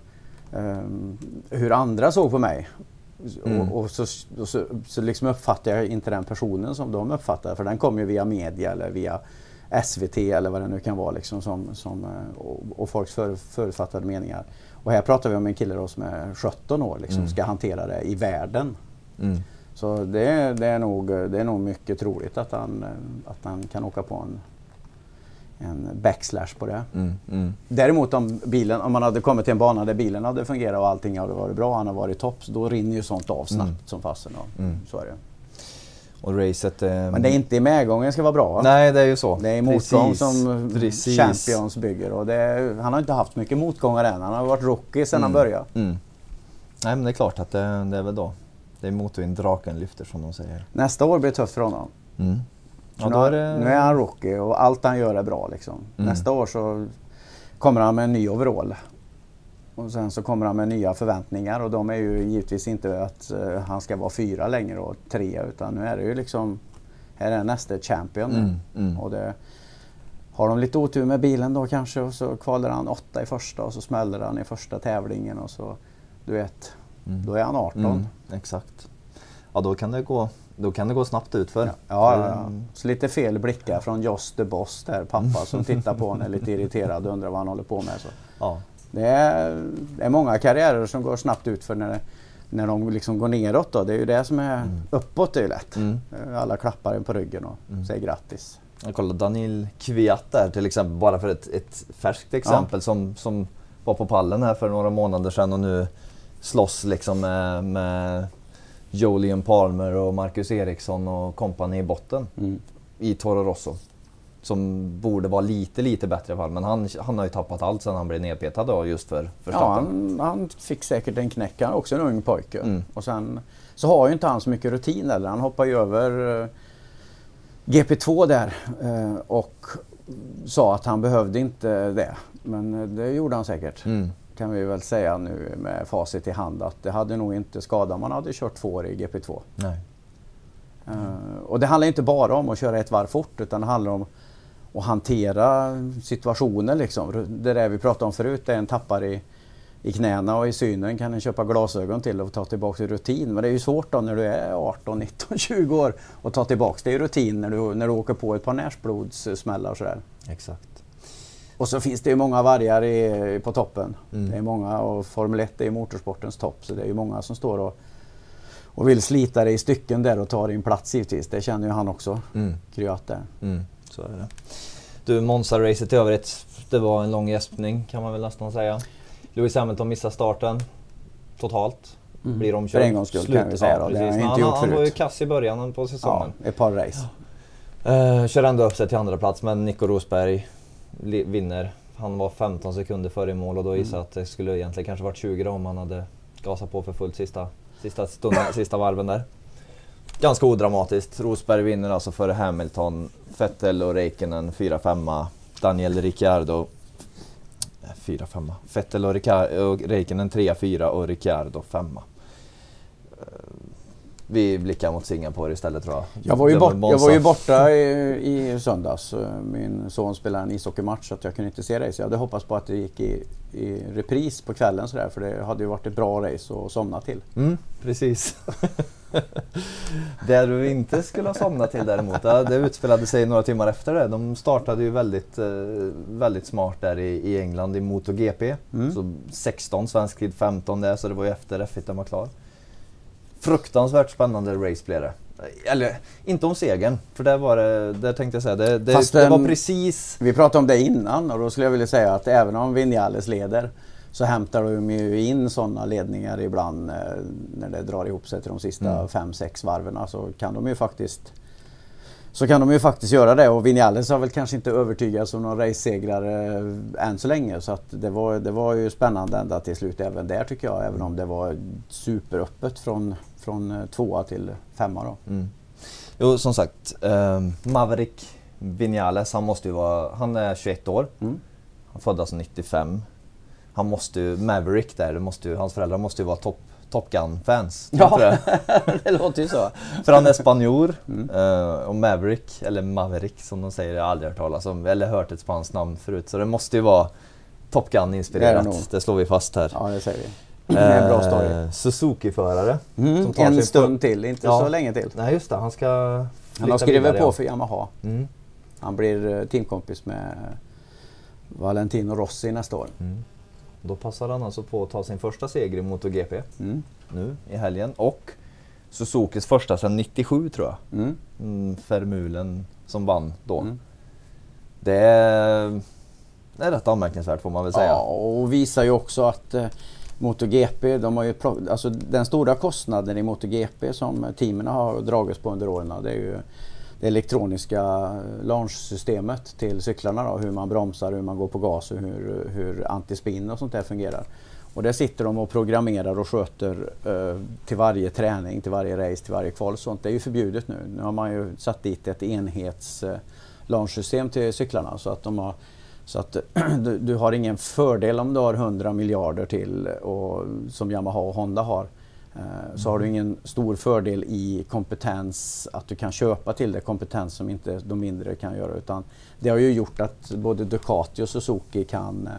um, hur andra såg på mig. Mm. Och, och, så, och så, så liksom uppfattade jag inte den personen som de uppfattade. För den kom ju via media eller via S V T eller vad det nu kan vara liksom, som, som, och, och folks för, förutfattade meningar. Och här pratar vi om en kille då som är sjutton år liksom, mm. ska hantera det i världen. Mm. Så det, det, är nog, det är nog mycket troligt att han, att han kan åka på en, en backslash på det. Mm. Mm. Däremot om bilen, om man hade kommit till en bana där bilen hade fungerat och allting hade varit bra, han har varit topp, då rinner ju sånt av snabbt mm. som fasen. Mm. Så är det. Och racet, eh, men det är inte i medgången ska vara bra, va? Nej, det är ju så. Det är motgång som Precis. Champions bygger. Och det är, han har inte haft mycket motgångar än. Han har varit rookie sedan mm. han började. Mm. Nej, men det är klart att det, det är väl då. Det är motorn draken lyfter som de säger. Nästa år blir det tufft för honom. Mm. Ja, då är det... Nu är han rookie och allt han gör är bra liksom. Mm. Nästa år så kommer han med en ny overall. Och sen så kommer han med nya förväntningar och de är ju givetvis inte att uh, han ska vara fyra längre och tre, utan nu är det ju liksom, här är nästa champion. Mm, mm. Och det, har de lite otur med bilen då kanske, och så kvalar han åtta i första och så smäller han i första tävlingen och så, du vet, mm. då är han arton. Mm, exakt. Ja, då kan det gå, då kan det gå snabbt ut för. Ja, ja, ja. Så lite fel blickar från Joss the Boss där, pappa som tittar på honom är lite irriterad och undrar vad han håller på med. Så. Ja. Det, är, det är många karriärer som går snabbt ut för när, när de liksom går neråt då. Det är ju det som är mm. uppåt, det är ju lätt. Mm. Alla klappar en på ryggen och mm. säger grattis. Jag kollar Daniil Kvyat där till exempel, bara för ett, ett färskt exempel ja. som, som var på pallen här för några månader sedan och nu slåss liksom med, med Jolyon Palmer och Marcus Eriksson och kompani i botten mm. i Toro Rosso. Som borde vara lite, lite bättre i alla fall. Men han, han har ju tappat allt sedan han blev nedpetad då, just för, för ja, han, han fick säkert en knäck. Han är också en ung pojke. Mm. Och sen så har ju inte han så mycket rutin eller. Han hoppar ju över uh, G P två där uh, och sa att han behövde inte det. Men uh, det gjorde han säkert. Mm. Kan vi väl säga nu med facit i hand att det hade nog inte skadat om man hade kört två år i G P två. Nej. Uh, och det handlar inte bara om att köra ett varv fort, utan det handlar om att hantera situationer liksom. Det där vi pratade om förut, det är en tappar i, i knäna och i synen kan en köpa glasögon till och ta tillbaka till rutin. Men det är ju svårt då när du är arton, nitton, tjugo år att ta tillbaka det i rutin när du, när du åker på ett par närsblodssmällar och sådär. Exakt. Och så finns det ju många vargar i, på toppen. Mm. Det är många, och Formel ett är ju motorsportens topp, så det är ju många som står och och vill slita dig i stycken där och ta din plats givetvis. Det känner ju han också, mm. Kvyat där. Mm, så är det. Du, Monza-racet i övrigt, det var en lång gäspning kan man väl nästan säga. Lewis Hamilton missar starten totalt. Mm. Blir omkörd. För en gångs skull kan vi säga då. Det har inte han, gjort han förut. var ju kass i början på säsongen. Ja, ett par race. Uh, kör ändå upp sig till andra plats, men Nico Rosberg li- vinner. Han var femton sekunder före mål och då gissade mm. att det skulle egentligen kanske varit tjugo då om han hade gasat på för fullt sista Sista, stunden, sista varven där. Ganska odramatiskt. Rosberg vinner alltså före Hamilton, Vettel och Räikkönen fyra femma, Daniel Ricciardo fyra femma, Vettel och, Rica- och Räikkönen tre fyra och Ricciardo femma. Vi blickar mot Singapore istället tror jag. Jag var ju, bort, jag var ju borta i, i söndags. Min son spelade en ishockeymatch så att jag kunde inte se race. Jag hade hoppats på att det gick i, i repris på kvällen sådär, för det hade ju varit ett bra race att somna till. Mm, precis. Det du inte skulle ha somnat till däremot, det utspelade sig några timmar efter det. De startade ju väldigt, väldigt smart där i, i England i MotoGP. Mm. Så sexton, svensk tid femton där, så det var ju efter F ett var klar. Fruktansvärt spännande race blev det. Eller inte om segern, för där var det, där tänkte jag säga, det, det, Fast, det var precis... Vi pratade om det innan och då skulle jag vilja säga att även om Vinales leder så hämtar de ju in sådana ledningar ibland eh, när det drar ihop sig till de sista mm. fem sex varven, så kan de ju faktiskt så kan de ju faktiskt göra det, och Vinales har väl kanske inte övertygats som någon race-segrare än så länge, så att det var, det var ju spännande ända till slut även där tycker jag, även om det var superöppet från, från tvåa till femma då. Mm. Jo, som sagt, eh, Maverick Vinales, han måste ju vara, han är tjugoett år, mm. han föddes nittiofem, han måste ju, Maverick där, det måste ju, hans föräldrar måste ju vara topp Top Gun-fans. Ja, det? det låter ju så. För han är spanjor mm. uh, och Maverick, eller Maverick som de säger, jag har aldrig hört talas om, eller hört ett spanskt namn förut. Så det måste ju vara Top Gun-inspirerat, det, det slår vi fast här. Ja, det säger vi. Det är en bra story. Uh, Suzuki-förare. Mm, som tar en stund till, inte ja. så länge till. Nej, just det. Han ska Han har skrivit vidare, på ja. för Yamaha. Mm. Han blir teamkompis med Valentino Rossi nästa år. Mm. Då passar han alltså på att ta sin första seger i MotoGP mm. nu i helgen. Och Suzukis första sedan nittiosju tror jag. Mm. Mm, Vermeulen som vann då. Mm. Det, är, det är rätt anmärkningsvärt får man väl säga. Ja, och visar ju också att eh, MotoGP, de har ju, alltså den stora kostnaden i MotoGP som teamen har dragits på under åren, det är ju det elektroniska launchsystemet till cyklarna då, hur man bromsar, hur man går på gas och hur, hur antispin och sånt där fungerar. Och där sitter de och programmerar och sköter eh, till varje träning, till varje race, till varje kval. Sånt det är ju förbjudet nu. Nu har man ju satt dit ett enhets eh, launchsystem till cyklarna så att de har Så att du, du har ingen fördel om du har hundra miljarder till och, som Yamaha och Honda har. Eh, så har du ingen stor fördel i kompetens att du kan köpa till det, kompetens som inte de mindre kan göra. Utan det har ju gjort att både Ducati och Suzuki kan,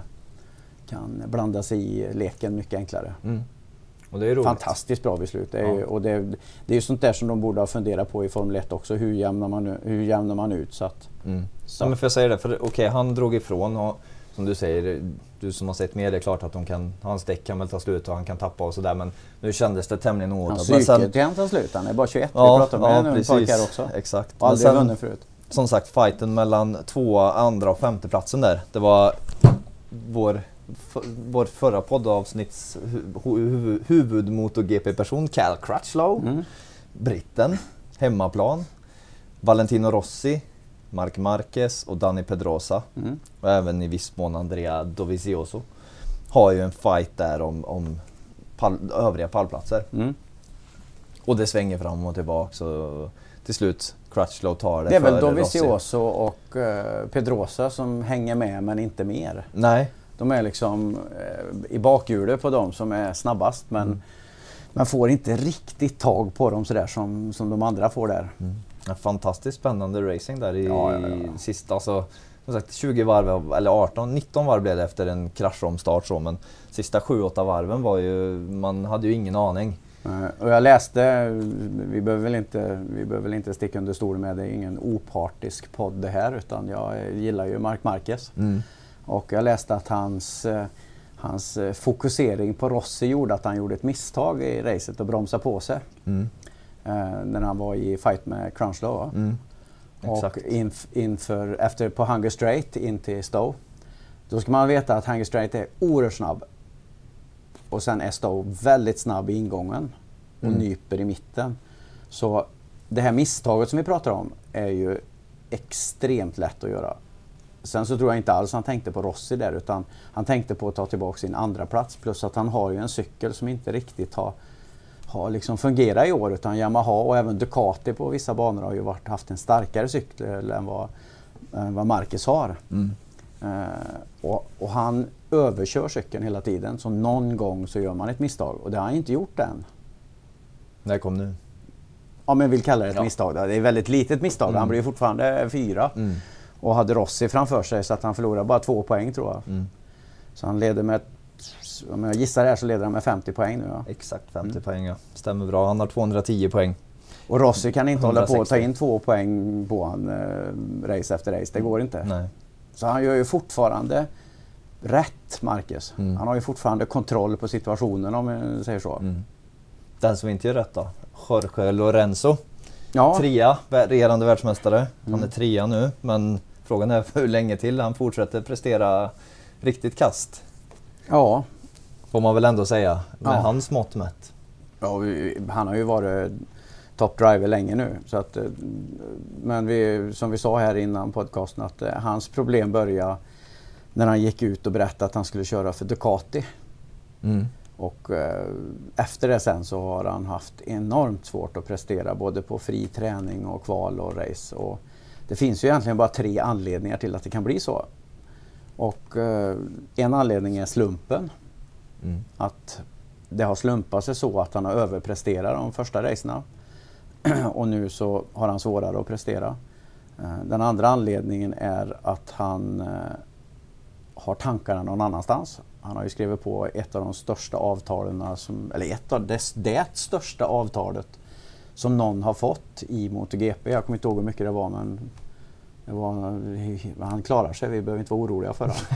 kan blanda sig i leken mycket enklare. Mm. Och det är roligt. Fantastiskt bra beslut. Det är, ju, ja. och det, det är ju sånt där som de borde ha funderat på i Formel ett också. Hur jämnar man, hur jämnar man ut? Så att, mm. så. Ja, men för jag säger det, för okej, okay, han drog ifrån och som du säger, du som har sett mer, det är klart att de kan, hans däck kan väl ta slut och han kan tappa och sådär, men nu kändes det tämligen oåtat. Hans psyket kan ta slut, han är bara tjugoett, ja, vi pratar med ja, en ung pojke här också. Exakt. Och aldrig vunnit förut. Som sagt, fighten mellan två, andra och femte platsen där, det var vår vår förra poddavsnitts hu- hu- huvud-MotoGP-person Cal Crutchlow, mm. britten, hemmaplan, Valentino Rossi, Marc Marquez och Dani Pedrosa mm. och även i viss mån Andrea Dovizioso har ju en fight där om, om pall, övriga pallplatser. Mm. Och det svänger fram och tillbaka så till slut Crutchlow tar det. Det är väl för Dovizioso Rossi. och uh, Pedrosa som hänger med men inte mer. Nej. De är liksom eh, i bakhjulet på dem som är snabbast, men mm. man får inte riktigt tag på dem sådär som, som de andra får där. Mm. En fantastiskt spännande racing där i ja, ja, ja. sista, alltså, som sagt tjugo varv, eller arton, nitton varv blev det efter en kraschomstart så, men sista sju åtta varven var ju, man hade ju ingen aning. Uh, och jag läste, vi behöver väl inte, vi behöver väl inte sticka under stol med det, är ingen opartisk podd det här, utan jag gillar ju Marc Marquez. Mm. Och jag läste att hans, eh, hans eh, fokusering på Rossi gjorde att han gjorde ett misstag i racet och bromsade på sig. Mm. Eh, när han var i fight med Crutchlow. Mm. Och inf, inför, efter på Hunger Straight in till Stowe. Då ska man veta att Hunger Straight är oerhört snabb. Och sen är Stowe väldigt snabb i ingången och mm. nyper i mitten. Så det här misstaget som vi pratar om är ju extremt lätt att göra. Sen så tror jag inte alls han tänkte på Rossi där, utan han tänkte på att ta tillbaka sin andra plats, plus att han har ju en cykel som inte riktigt har, har liksom fungerat i år, utan Yamaha och även Ducati på vissa banor har ju varit, haft en starkare cykel än vad, än vad Marquez har. Mm. Uh, och, och han överkör cykeln hela tiden, så någon gång så gör man ett misstag, och det har han inte gjort än. När kom nu? Ja, men vill kalla det ett ja. misstag. Det är ett väldigt litet misstag, mm. han blir fortfarande fyra. Mm. Och hade Rossi framför sig så att han förlorade bara två poäng tror jag. Mm. Så han leder med, om jag gissar här så leder han med femtio poäng nu. Ja. Exakt femtio mm. poäng, ja. Stämmer bra. Han har tvåhundratio poäng. Och Rossi kan inte hålla på att ta in två poäng på han eh, race efter race. Det går inte. Nej. Så han gör ju fortfarande rätt, Marquez. Mm. Han har ju fortfarande kontroll på situationen, om jag säger så. Mm. Den som inte gör rätt då? Jorge Lorenzo. Ja. Trea, regerande världsmästare. Mm. Han är trea nu, men frågan är hur länge till han fortsätter prestera riktigt kast. Ja. Får man väl ändå säga, med ja. hans mått mätt. Ja, han har ju varit top driver länge nu. Så att, men vi, som vi sa här innan podcasten, att eh, hans problem började när han gick ut och berättade att han skulle köra för Ducati. Mm. Och eh, efter det sen så har han haft enormt svårt att prestera både på fri träning och kval och race. Och det finns ju egentligen bara tre anledningar till att det kan bli så. Och eh, en anledning är slumpen. Mm. Att det har slumpat sig så att han har överpresterat de första racerna. Och nu så har han svårare att prestera. Eh, den andra anledningen är att han eh, har tankarna någon annanstans. Han har ju skrivit på ett av de största avtalen, som, eller ett av det, det största avtalet som någon har fått i MotoGP. Jag kommer inte ihåg hur mycket det var, men det var, han klarar sig, vi behöver inte vara oroliga för honom.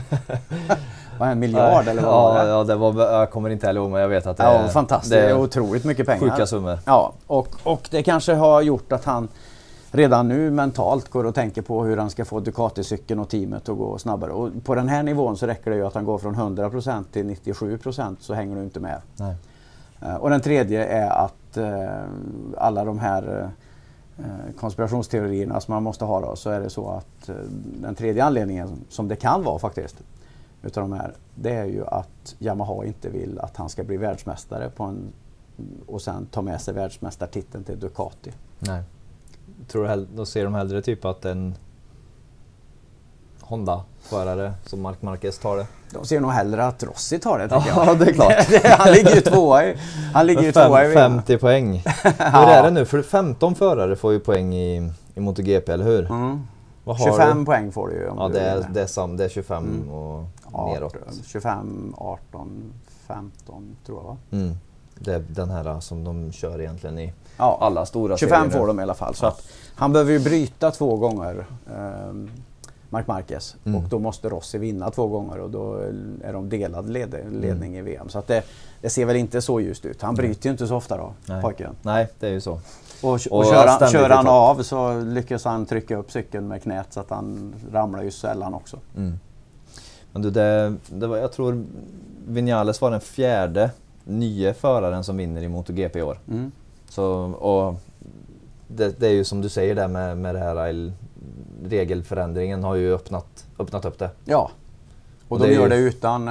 Var en miljard eller vad ja, var det? Ja, det var, jag kommer inte heller ihåg, men jag vet att det ja, är, fantastiskt. det är, det är otroligt mycket pengar. Sjuka summor. Ja, och, och det kanske har gjort att han redan nu mentalt går och tänker på hur han ska få Ducati-cykeln och teamet att gå snabbare. Och på den här nivån så räcker det ju att han går från hundra procent till nittiosju procent, så hänger du inte med. Nej. Uh, och den tredje är att uh, alla de här uh, konspirationsteorierna som man måste ha då, så är det så att uh, den tredje anledningen som det kan vara faktiskt utav de här, det är ju att Yamaha inte vill att han ska bli världsmästare på en, och sen ta med sig världsmästartiteln till Ducati. Nej. Tror du, då ser de hellre typ att en Honda-förare som Marc Marquez tar det. De ser nog hellre att Rossi tar det, tycker ja, jag. det är klart. Han ligger ju tvåa i, han ligger ju Fem, tvåa i V M. femtio poäng. Hur är det nu? För femton förare får ju poäng i, i MotoGP, eller hur? Mm. Vad har tjugofem du? poäng får du ju. Om Ja, du det är, det är, sam, det är tjugofem mm. och arton, neråt. tjugofem, arton, femton tror jag, va? Mm. Det är den här som de kör egentligen i ja. alla stora tjugofem serier. får de i alla fall. Så ja. att han behöver ju bryta två gånger, eh, Marc Marquez. Mm. Och då måste Rossi vinna två gånger och då är de delad led, ledning mm. i V M. Så att det, det ser väl inte så just ut. Han bryter ju inte så ofta då, Nej. pojken. Nej, det är ju så. Och, och, och kör, han, kör han av så lyckas han trycka upp cykeln med knät så att han ramlar ju sällan också. Mm. Men du, det, det var, jag tror Viñales var den fjärde nya föraren som vinner i MotoGP i år. Mm. Så, och det, det är ju som du säger där med, med det här regelförändringen har ju öppnat, öppnat upp det. Ja, och, och de det gör ju... det utan,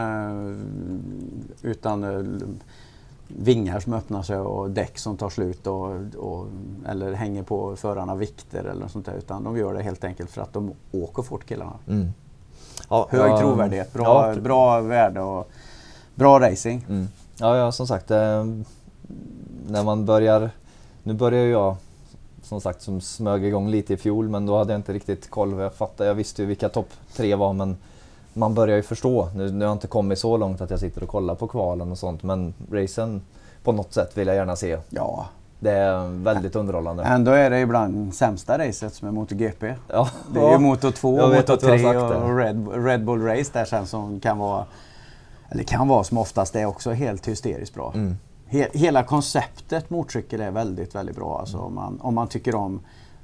utan vingar som öppnar sig och däck som tar slut och, och, eller hänger på förarna vikter eller sånt där, utan de gör det helt enkelt för att de åker fort, killarna. Mm. Ja, hög ja, trovärdighet, bra, ja, bra värde och bra racing. Mm. Ja, ja, som sagt, eh, när man börjar, nu börjar jag som sagt som smög igång lite i fjol, men då hade jag inte riktigt koll vad jag fattade. Jag visste ju vilka topp tre var, men man börjar ju förstå. Nu, nu har jag inte kommit så långt att jag sitter och kollar på kvalen och sånt, men racen på något sätt vill jag gärna se. Ja. Det är väldigt underhållande. Ändå är det ibland sämsta racet som är MotoGP. Ja. Det är ju Moto två, Moto tre och det. Red, Red Bull Race där sen som kan vara, eller kan vara som oftast är också helt hysteriskt bra. Mm. He, hela konceptet motorcykel är väldigt, väldigt bra. Alltså mm. om, man, om man tycker om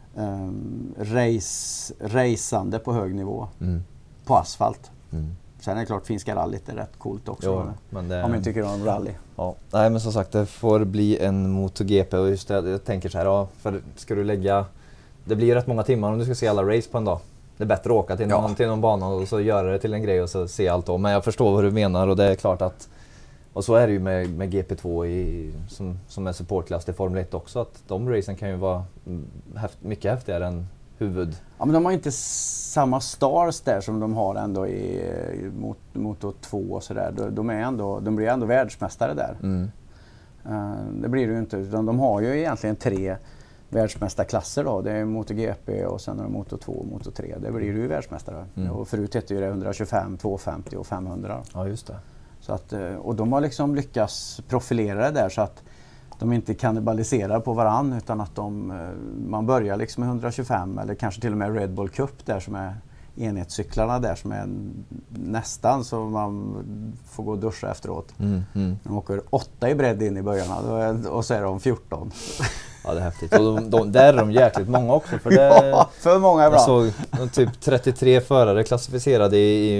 um, race, raceande på hög nivå. Mm. På asfalt. Mm. Sen är det klart, finska rallyt är rätt coolt också. Jo, men det, om man tycker om rally. Ja. Nej, men som sagt, det får bli en MotoGP och just det, jag tänker så här, ja, för ska du lägga, det blir rätt många timmar om du ska se alla race på en dag. Det är bättre att åka till någon, ja. till någon bana och så göra det till en grej och så se allt då. Men jag förstår vad du menar och det är klart att, och så är det ju med, med G P två i, som, som är supportklass i Formel ett också, att de racen kan ju vara häft, mycket häftigare än huvud. Ja, men de har inte samma stars där som de har ändå i, i mot, Moto två och sådär. De, de, är ändå, de blir ändå världsmästare där. Mm. Uh, det blir det ju inte, utan de har ju egentligen tre världsmästarklasser då. Det är MotoGP och sen är det Moto två och Moto tre. Det blir ju världsmästare. Mm. Och förut hette ju det etthundratjugofem, tvåhundrafemtio och femhundra. Ja, just det. Så att, och de har liksom lyckats profilera det där så att de inte kannibaliserar på varann, utan att de, man börjar liksom med etthundratjugofem eller kanske till och med Red Bull Cup där som är enhetscyklarna där som är nästan så man får gå och duscha efteråt. Mm, mm. De åker åtta i bredd in i början och så är de fjorton. Ja, det är häftigt. Och de, de, där är de jäkligt många också. För, det, ja, för många är bra. Jag såg typ trettiotre förare klassificerade i,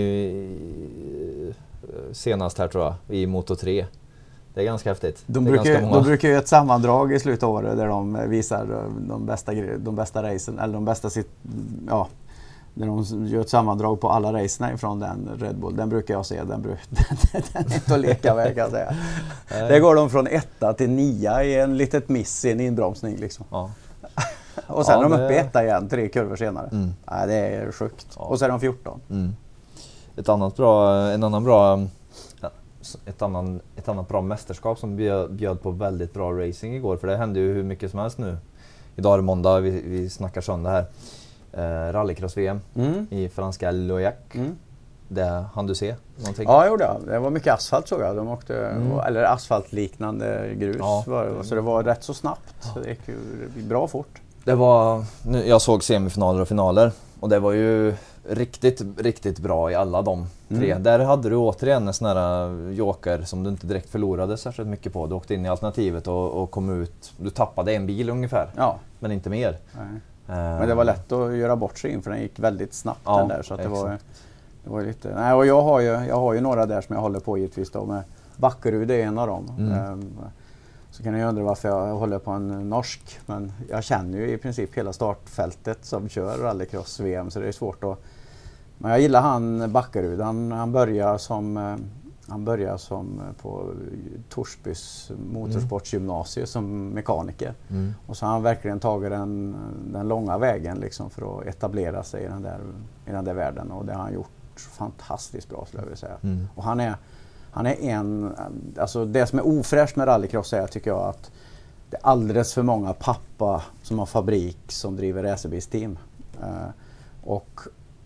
i, senast här tror jag, i Moto tre. Det är ganska häftigt. De brukar, de brukar ju ett sammandrag i slutet av året där de visar de bästa, de bästa racen, eller de bästa sitt, ja, där de gör ett sammandrag på alla racerna ifrån den Red Bull. Den brukar jag se, den, bruk, den, den är inte att leka med, kan jag säga. Där går de från etta till nia i en litet miss i en inbromsning liksom. Ja. Och sen ja, är de uppe i etta igen, tre kurvor senare. Mm. Nej, det är sjukt. Ja. Och så är de fjorton. Mm. Ett annat bra, en annan bra, ett, annan, ett annat bra mästerskap som bjöd, bjöd på väldigt bra racing igår. För det hände ju hur mycket som helst nu. Idag är det måndag, vi, vi snackar söndag här. Eh, Rallycross-V M mm. i franska Loyac. Mm. Det hann du se någonting? Ja, jag gjorde jag. Det var mycket asfalt såg jag. De åkte, mm. eller asfaltliknande grus. Ja. Var, så det var rätt så snabbt. Ja. Så det gick ju bra fort. Det var, nu, jag såg semifinaler och finaler. Och det var ju riktigt, riktigt bra i alla de tre. Mm. Där hade du återigen en sån här joker som du inte direkt förlorade särskilt mycket på. Du åkte in i alternativet och, och kom ut. Du tappade en bil ungefär. Ja. Men inte mer. Nej. Men det var lätt att göra bort sig in för den gick väldigt snabbt ja, den där. Så att det, var, det var lite... Nej, och jag har, ju, jag har ju några där som jag håller på givetvis då med. Backerud är en av dem. Mm. Så kan jag undra varför jag håller på en norsk. Men jag känner ju i princip hela startfältet som kör rallycross-V M så det är svårt att... Men jag gillar han Backerud. Han, han börjar som Han började som på Torsbys motorsportsgymnasium som mekaniker. Mm. Och så har han verkligen tagit den, den långa vägen liksom för att etablera sig i den där, i den där världen. Och det har han gjort fantastiskt bra, skulle jag vilja säga. Mm. Och han är, han är en... Alltså det som är ofräscht med rallycross är, tycker jag, att det är alldeles för många pappa som har fabrik som driver racerbilsteam. Uh, och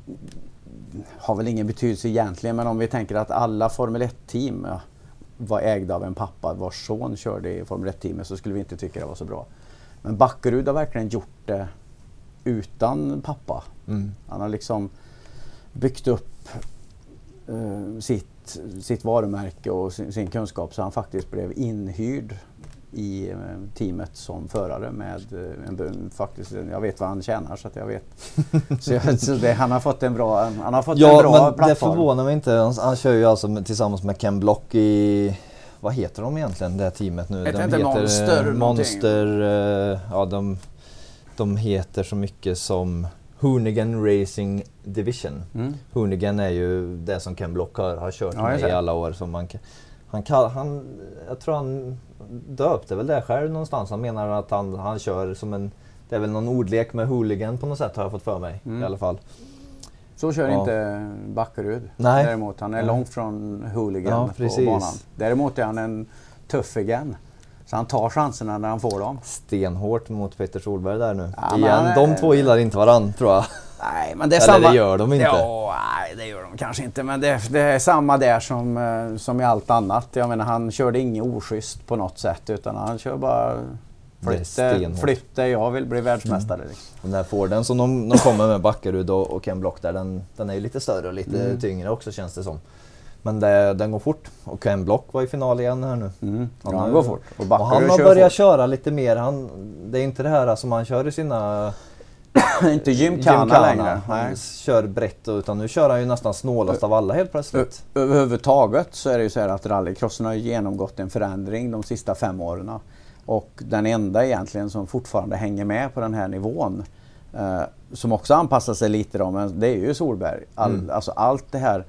har väl ingen betydelse egentligen, men om vi tänker att alla Formel ett-team ja, var ägda av en pappa vars son körde i Formel ett-teamet, så skulle vi inte tycka det var så bra. Men Bakkerud har verkligen gjort det utan pappa. Mm. Han har liksom byggt upp uh, sitt, sitt varumärke och sin, sin kunskap, så han faktiskt blev inhyrd i uh, teamet som förare med uh, en, en, faktiskt, jag vet vad han tjänar, så att jag vet. så jag, så det, han har fått en bra, han har fått ja, en bra men plattform. Det förvånar mig inte. Han, han kör ju alltså med, tillsammans med Ken Block i, vad heter de egentligen, det här teamet nu? Ett de heter heter Monster. Monster uh, ja, de, de heter så mycket som Hoonigan Racing Division. Mm. Hoonigan är ju det som Ken Block har, har kört ja, med i alla år. Som man, han, kall, han, jag tror han döpte väl det själv någonstans. Han menar att han, han kör som en, det är väl någon ordlek med hooligan på något sätt, har jag fått för mig mm. i alla fall. Så kör ja. inte Bakkerud. Nej. Däremot, han är Nej. långt från hooligan ja, på banan. Däremot är han en tuffigen. Så han tar chanserna när han får dem. Stenhårt mot Peter Solberg där nu. Ja, igen, är, de två gillar inte varann, tror jag. Nej, men det är Eller samma. det gör de inte. Ja, nej, det gör de kanske inte. Men det, det är samma där som, som i allt annat. Jag menar, han körde inget oschysst på något sätt. Utan han kör bara flytta, flytta jag vill bli världsmästare. Mm. Liksom. Den här Forden som de, de kommer med, Bakkerud och, och Ken Block där, den, den är ju lite större och lite mm. tyngre också, känns det som. Men det, den går fort. Och Ken Block var i final igen här nu. Mm. Han, ja, har, han går fort. Och, och han har börjat fort. köra lite mer. Han, det är inte det här som han kör i sina... inte gymkana längre. Han Nej. kör brett, utan nu kör han ju nästan snålast av alla helt plötsligt. Ö- överhuvudtaget så är det ju så här att rallycrossen har genomgått en förändring de sista fem åren. Och den enda egentligen som fortfarande hänger med på den här nivån, eh, som också anpassar sig lite då, men det är ju Solberg. All, mm. Alltså allt det här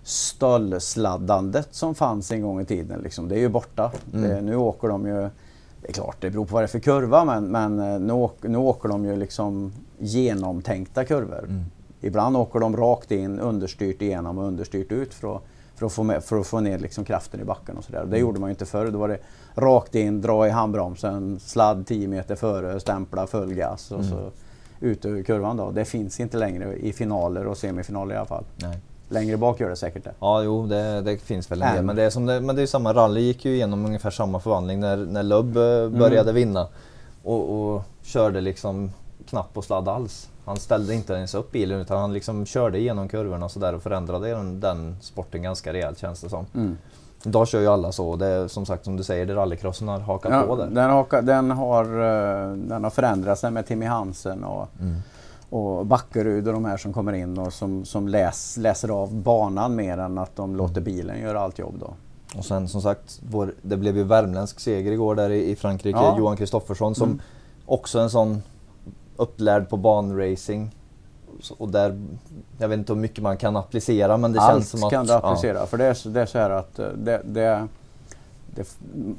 stöllsladdandet som fanns en gång i tiden, liksom, det är ju borta. Mm. Det, nu åker de ju, det är klart det beror på vad det är för kurva, men, men nu, åker, nu åker de ju liksom genomtänkta kurvor. Mm. Ibland åker de rakt in, understyrt igenom och understyrt ut för att, för att, få, med, för att få ner liksom kraften i backen och sådär. Det mm. gjorde man ju inte förr. Då var det rakt in, dra i handbromsen, sladd tio meter före, stämpla full gas och mm. så ut ur kurvan då. Det finns inte längre i finaler och semifinaler i alla fall. Nej. Längre bak gör det säkert det. Ja, jo, det, det finns väl en del. Men det är som det, men det är samma, rally gick ju igenom ungefär samma förvandling när, när Lubb började mm. vinna. Och, och körde liksom knappt på sladd alls. Han ställde inte ens upp bilen, utan han liksom körde igenom kurvorna och så där och förändrade den, den sporten ganska rejält, känns det som. Mm. Idag kör ju alla så. Det är som sagt, som du säger, det rallycrossen har hakat ja, på där. Den, haka, den, har, den har förändrat sig med Timmy Hansen och mm. och Bakkerud och de här som kommer in och som, som läs, läser av banan mer än att de låter bilen göra allt jobb då. Och sen som sagt, vår, det blev ju värmländsk seger igår där i, i Frankrike, ja. Johan Kristoffersson som mm. också en sån upplärd på banracing. Och där, jag vet inte hur mycket man kan applicera, men det allt känns som att... Allt kan du applicera, ja. För det är, det är så här att det, det, det,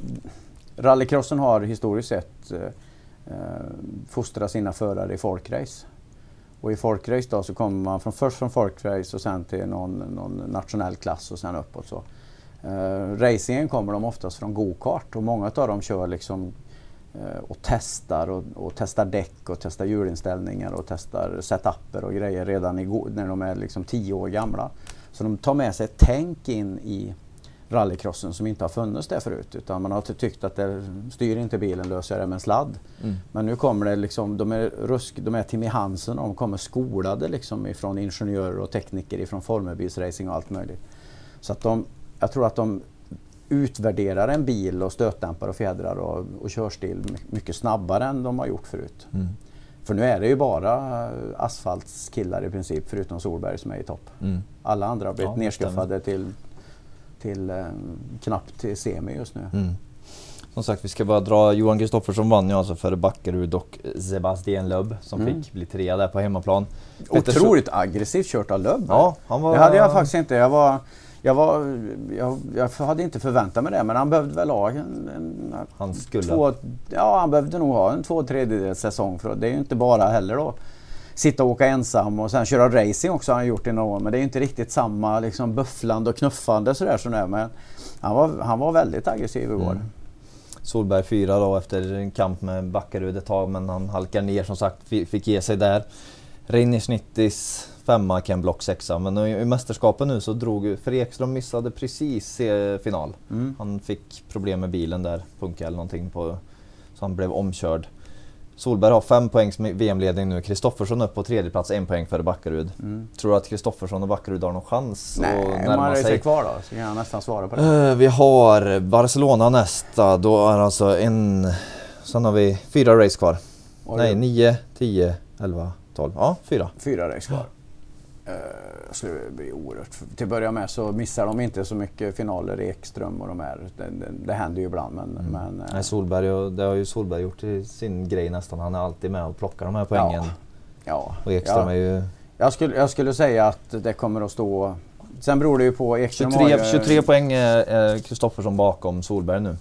rallycrossen har historiskt sett eh, fostrat sina förare i folkrace. Och i folkrace då så kommer man från, först från folkrace och sen till någon, någon nationell klass och sen uppåt så. Uh, racingen kommer de oftast från go-kart och många av dem kör liksom uh, och testar och, och testar däck och testar hjulinställningar och testar setuper och grejer redan i go- när de är liksom tio år gamla. Så de tar med sig ett tänk in i rallycrossen som inte har funnits där förut, utan man har tyckt att det styr inte bilen, löser det med en sladd. Mm. Men nu kommer det liksom, de är rusk, de är Timmy Hansen och de kommer skolade liksom ifrån ingenjörer och tekniker ifrån formelbilsracing och allt möjligt. Så att de, jag tror att de utvärderar en bil och stötdämpare och fjädrar och, och körstil mycket snabbare än de har gjort förut. Mm. För nu är det ju bara asfaltskillar i princip, förutom Solberg som är i topp. Mm. Alla andra har blivit ja, nedskuffade till till eh, knappt till semi just nu. Mm. Som sagt, vi ska bara dra, Johan Kristoffersson vann ju alltså för Bakkerud och Sebastian Lubb som mm. fick bli trea där på hemmaplan. Otroligt aggressivt kört av Lubb. Ja, han var... Det hade jag faktiskt inte. Jag var, jag, var, jag, jag hade inte förväntat mig det, men han behövde väl ha en, en han skulle. Två, ja, han behövde nog ha en två tredjedels säsong, för det är ju inte bara heller då sitta och åka ensam och sen köra racing också har han gjort i några år, men det är ju inte riktigt samma liksom bufflande och knuffande sådär som det är, men han var, han var väldigt aggressiv igår. Mm. Solberg fyra då efter en kamp med Backarud ett tag, men han halkar ner som sagt, fick ge sig där. Reinier Snittis femma, Ken Block sexa, men i mästerskapen nu så drog för Ekström missade precis final. Mm. Han fick problem med bilen där, punka eller någonting på, så han blev omkörd. Solberg har fem poängs V M-ledning nu. Kristoffersson upp på tredje plats, en poäng före Backarud. Mm. Tror du att Kristoffersson och Backarud har någon chans Nej, att närma närma sig? sig kvar då, så kan jag nästan svara på det. Uh, vi har Barcelona nästa, då är alltså en, sen har vi fyra race kvar. Oj. Nej, nio, tio, elva, tolv, ja, fyra. Fyra race kvar. Uh, skulle bli oerhört. Till att börja med så missar de inte så mycket finaler i Ekström och de här. Det, det, det händer ju ibland. Men, mm. men, Nej, Solberg, och det har ju Solberg gjort i sin grej nästan. Han är alltid med och plockar de här poängen. Ja. Ja. Och Ekström ja. är ju... Jag skulle, jag skulle säga att det kommer att stå... Sen beror det ju på Ekström. tjugotre, tjugotre poäng är Kristoffersson bakom Solberg nu.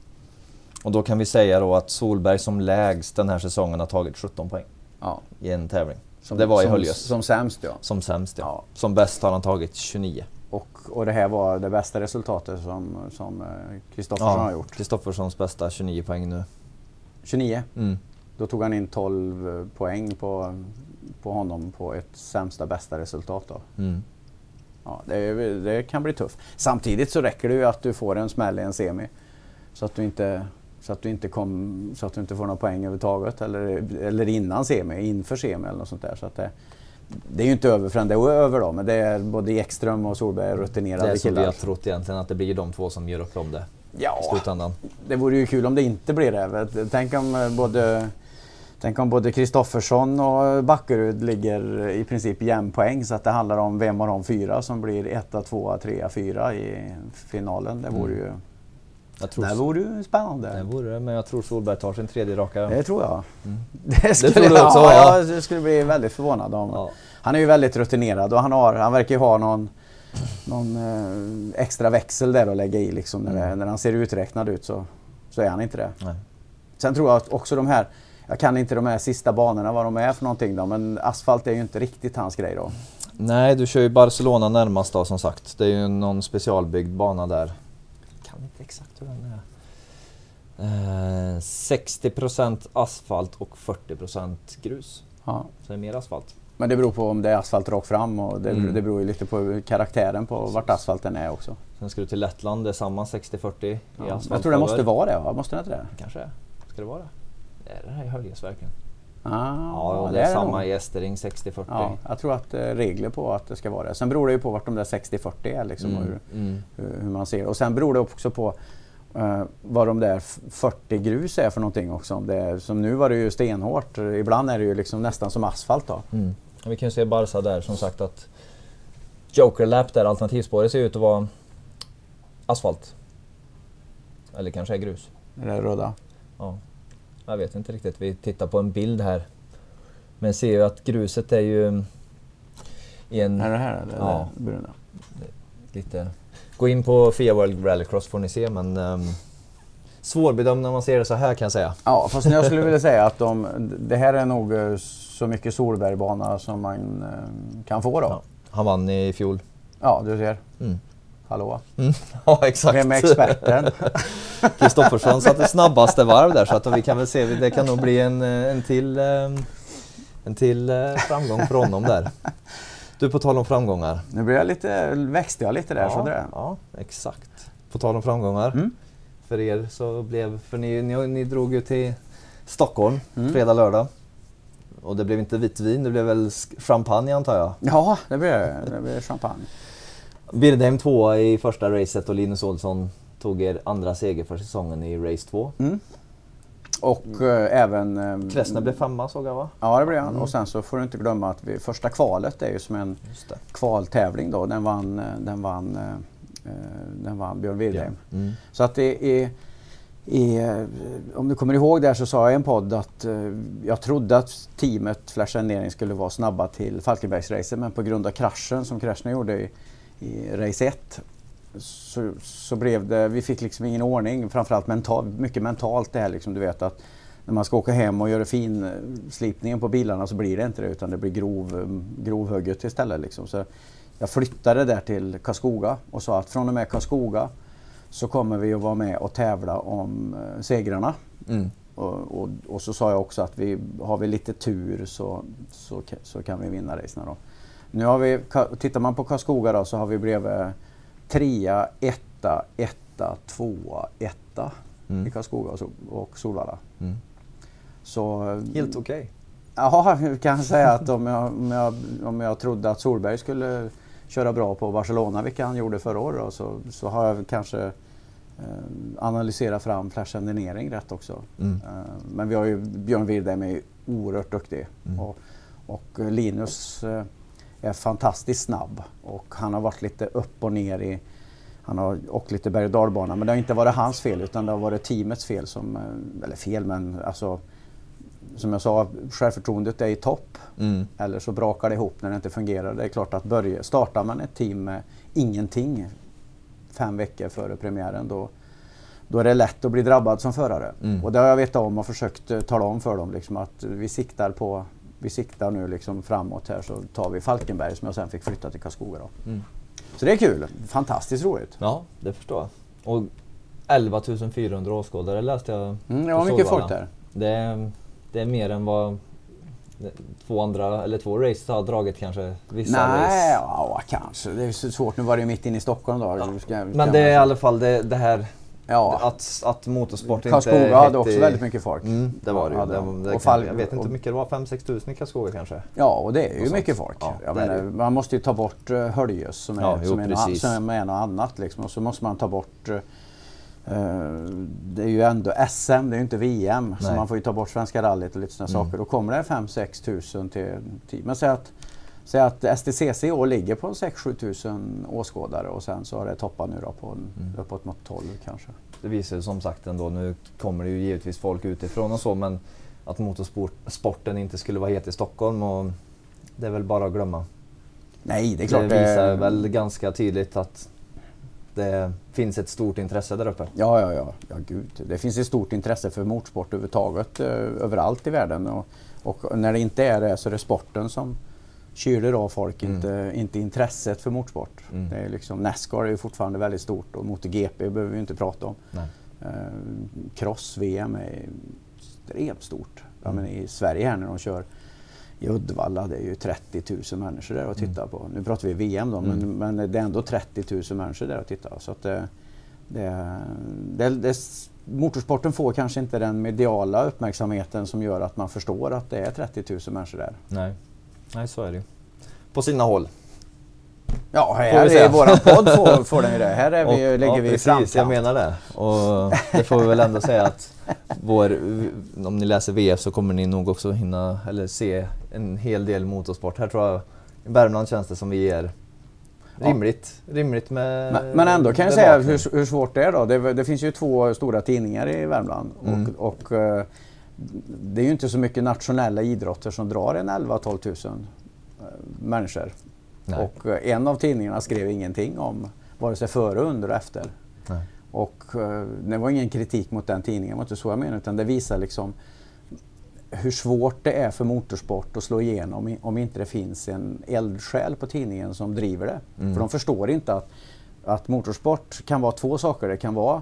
Och då kan vi säga då att Solberg som lägst den här säsongen har tagit sjutton poäng. Ja. I en tävling. Som, det var i som, Höljes. Som sämst, ja. Som sämst, ja. ja. Som bäst har han tagit tjugonio. Och, och det här var det bästa resultatet som som Kristoffersson ja, har gjort. Kristofferssons bästa tjugonio poäng nu. tjugonio? Mm. Då tog han in tolv poäng på, på honom på ett sämsta bästa resultat då. Mm. Ja, det, det kan bli tufft. Samtidigt så räcker det ju att du får en smäll i en semi. Så att du inte... Så att du inte kom, så att du inte får några poäng överhuvudtaget eller eller innan semi, inför semi eller något sånt där, så att det, det är ju inte över förrän det är över då, men det är både Ekström och Solberg rutinerade killar. Det är så killar. Vi har trott egentligen att det blir de två som gör upp om det. Ja. I slutändan. Det vore ju kul om det inte blir det. Tänk om både Tänk om både Kristoffersson och Backarud ligger i princip jämn poäng, så att det handlar om vem av de fyra som blir etta, tvåa, trea, fyra i finalen. Det vore ju mm. Jag tror det vore ju spännande. Det vore det, men jag tror Solberg tar sin tredje raka. Det tror jag. Mm. Det, skulle, det tror du också? Ja, jag skulle bli väldigt förvånad om. Ja. Han är ju väldigt rutinerad och han, har, han verkar ju ha någon, någon eh, extra växel där att lägga i. Liksom, när, mm. det, när han ser uträknad ut så, så är han inte det. Nej. Sen tror jag att också de här, jag kan inte de här sista banorna vad de är för någonting då, men asfalt är ju inte riktigt hans grej då. Nej, du kör ju Barcelona närmast då som sagt. Det är ju någon specialbyggd bana där. Jag kan inte exakt hur den är. Eh, sextio procent asfalt och fyrtio procent grus. Ja. Så det är mer asfalt. Men det beror på om det är asfalt rakt fram och det, mm. det beror ju lite på karaktären på vart asfalten är också. Sen ska du till Lettland, det är samma sextio fyrtio i ja. asfalt. Jag tror det måste vara det, va? Måste det inte det? Kanske är. Ska det vara det? Det är det här i Höljes verkligen. Ah, ja, och det, det är, är samma i Estering sextio fyrtio. Ja, jag tror att det är regler på att det ska vara det. Sen beror det ju på vart de där sextio fyrtio är liksom, mm. hur, mm. Hur, hur man ser. Och sen beror det också på uh, vad de där fyrtio grus är för någonting också. Det är, som nu var det ju stenhårt. Ibland är det ju liksom nästan som asfalt då. Mm. Vi kan ju se Barca där som sagt att Joker Lap där alternativspåret ser ut att vara asfalt. Eller kanske är grus. Är det röda? Ja. Jag vet inte riktigt. Vi tittar på en bild här. Men ser ju att gruset är ju i en... Är det här eller? Ja. Det bruna. Lite. Gå in på F I A World Rallycross får ni se, men um, svårbedömd när man ser det så här kan jag säga. Ja, fast jag skulle vilja säga att de, det här är nog så mycket Solbergbana som man um, kan få då. Ja. Han vann i fjol. Ja, du ser. Mm. Hallå? Mm. Ja, exakt. Vem är experten? Kristoffersson satte snabbaste varv där, så att vi kan väl se, det kan nog bli en, en till, en till framgång för honom där. Du, på tal om framgångar. Nu blir jag lite, växte jag lite där, ja, så det är. Ja, exakt. På tal om framgångar. Mm. För er så blev, för ni, ni, ni drog ju till Stockholm mm. fredag, lördag. Och det blev inte vitt vin, det blev väl champagne antar jag? Ja, det blev, det blev champagne. Birdheim tvåa i första racet och Linus Olsson tog er andra seger för säsongen i race två. Mm. Och äh, även... Äh, Kressner blev femma såg jag, va? Ja, det blev han. Mm. Och sen så får du inte glömma att vi, första kvalet är ju som en kvaltävling då. Den vann, den vann, äh, den vann Björn Birdheim. Ja. Mm. Så att det är... I, om du kommer ihåg där så sa jag i en podd att uh, jag trodde att teamet Flash Engineering skulle vara snabba till Falkenbergsracet, men på grund av kraschen som Kressner gjorde i, i race ett. Så, så blev det, vi fick liksom ingen ordning, framförallt mental, mycket mentalt det här liksom, du vet att när man ska åka hem och göra fin slipningen på bilarna så blir det inte det utan det blir grov, grovhugget istället liksom. Så jag flyttade där till Karlskoga och sa att från och med Karlskoga så kommer vi att vara med och tävla om eh, segrarna. Mm. Och, och, och så sa jag också att vi, har vi lite tur så, så, så kan vi vinna racen då. Nu har vi, tittar man på Karlskoga då så har vi bredvid trea, etta, etta, tvåa, etta mm. i Karlskoga och, och Solvalla. Mm. Så, helt okej. Okay. Ja, jag kan säga att om jag, om, jag, om jag trodde att Solberg skulle köra bra på Barcelona, vilket han gjorde förra året, då, så, så har jag kanske eh, analyserat fram Flash Engineering rätt också. Mm. Eh, men vi har ju Björn Wirdheim är oerhört duktig mm. och, och Linus eh, är fantastiskt snabb och han har varit lite upp och ner i han har åkt lite berg- och dalbana, men det har inte varit hans fel utan det har varit teamets fel som, eller fel men alltså som jag sa, självförtroendet är i topp mm. eller så brakar det ihop när det inte fungerar. Det är klart att börja, startar man ett team med ingenting fem veckor före premiären då, då är det lätt att bli drabbad som förare. Mm. Och det har jag vetat om och försökt tala om för dem liksom, att vi siktar på vi siktar nu liksom framåt här så tar vi Falkenberg som jag sen fick flytta till Karlskoga då. Mm. Så det är kul, fantastiskt roligt. Ja, det förstår jag. Och elva tusen fyrahundra åskådare läste jag. Mm, ja, mycket folk där. Det är, det är mer än vad två andra eller två races har dragit kanske vissa Nej, race. Ja, kanske. Det är så svårt, nu var det mitt inne i Stockholm då. Ja. Ska, men det är i alla fall det, det här ja. att, att motorsport inte Karlskoga hade också i... väldigt mycket folk. Mm, det var det ju. Ja, det, det, det kan, fall... Jag vet inte hur mycket det var, fem sex tusen i Karlskoga kanske. Ja, och det är ju mycket folk. Ja, jag menar, man måste ju ta bort uh, Höljes som är, ja, jo, som är, no, som är något annat liksom. Och så måste man ta bort uh, det är ju ändå S M, det är ju inte V M. Nej. Så man får ju ta bort Svenska rallyt och lite sådana mm. saker. Då kommer det fem sex tusen till tio. Men säg att, säg att S T C C i år ligger på sex sju tusen åskådare och sen så har det toppat nu då på en, mm. uppåt mot tolv kanske. Det visar som sagt ändå, nu kommer det ju givetvis folk utifrån och så, men att motorsporten inte skulle vara het i Stockholm och det är väl bara att glömma. Nej, det är klart. Det visar det... väl ganska tydligt att det finns ett stort intresse där uppe. Ja, ja, ja, ja gud. Det finns ett stort intresse för motorsport överhuvudtaget eh, överallt i världen och, och när det inte är det så är det sporten som kyler av folk, mm. inte, inte intresset för motorsport. Mm. Det är liksom, Nascar är ju fortfarande väldigt stort och MotoGP behöver vi inte prata om. Eh, Cross-V M är extremt stort. Mm. Ja, men i Sverige här när de kör i Uddevalla, det är ju trettio tusen människor där att titta mm. på. Nu pratar vi V M då, mm. men, men det är ändå trettio tusen människor där att titta på. Så att det, det, det, det, motorsporten får kanske inte den mediala uppmärksamheten som gör att man förstår att det är trettio tusen människor där. Nej, Nej så är det ju. På sina håll. Ja, här är våran podd får, får den ju det. Här är vi, och, lägger ja, vi precis, framkant. Jag menar det. Och det får vi väl ändå säga att vår, om ni läser V F så kommer ni nog också hinna eller se en hel del motorsport. Här tror jag i Värmland känns det som vi ger rimligt, ja. rimligt med... Men, men ändå kan jag säga hur, hur svårt det är då. Det, det finns ju två stora tidningar i Värmland mm. och, och det är ju inte så mycket nationella idrotter som drar en elva till tolv tusen människor. Nej. Och en av tidningarna skrev ingenting om vare sig före, under och efter. Nej. Och uh, det var ingen kritik mot den tidningen, det var inte så jag menar, utan det visar liksom hur svårt det är för motorsport att slå igenom om inte det finns en eldsjäl på tidningen som driver det. Mm. För de förstår inte att, att motorsport kan vara två saker. Det kan vara,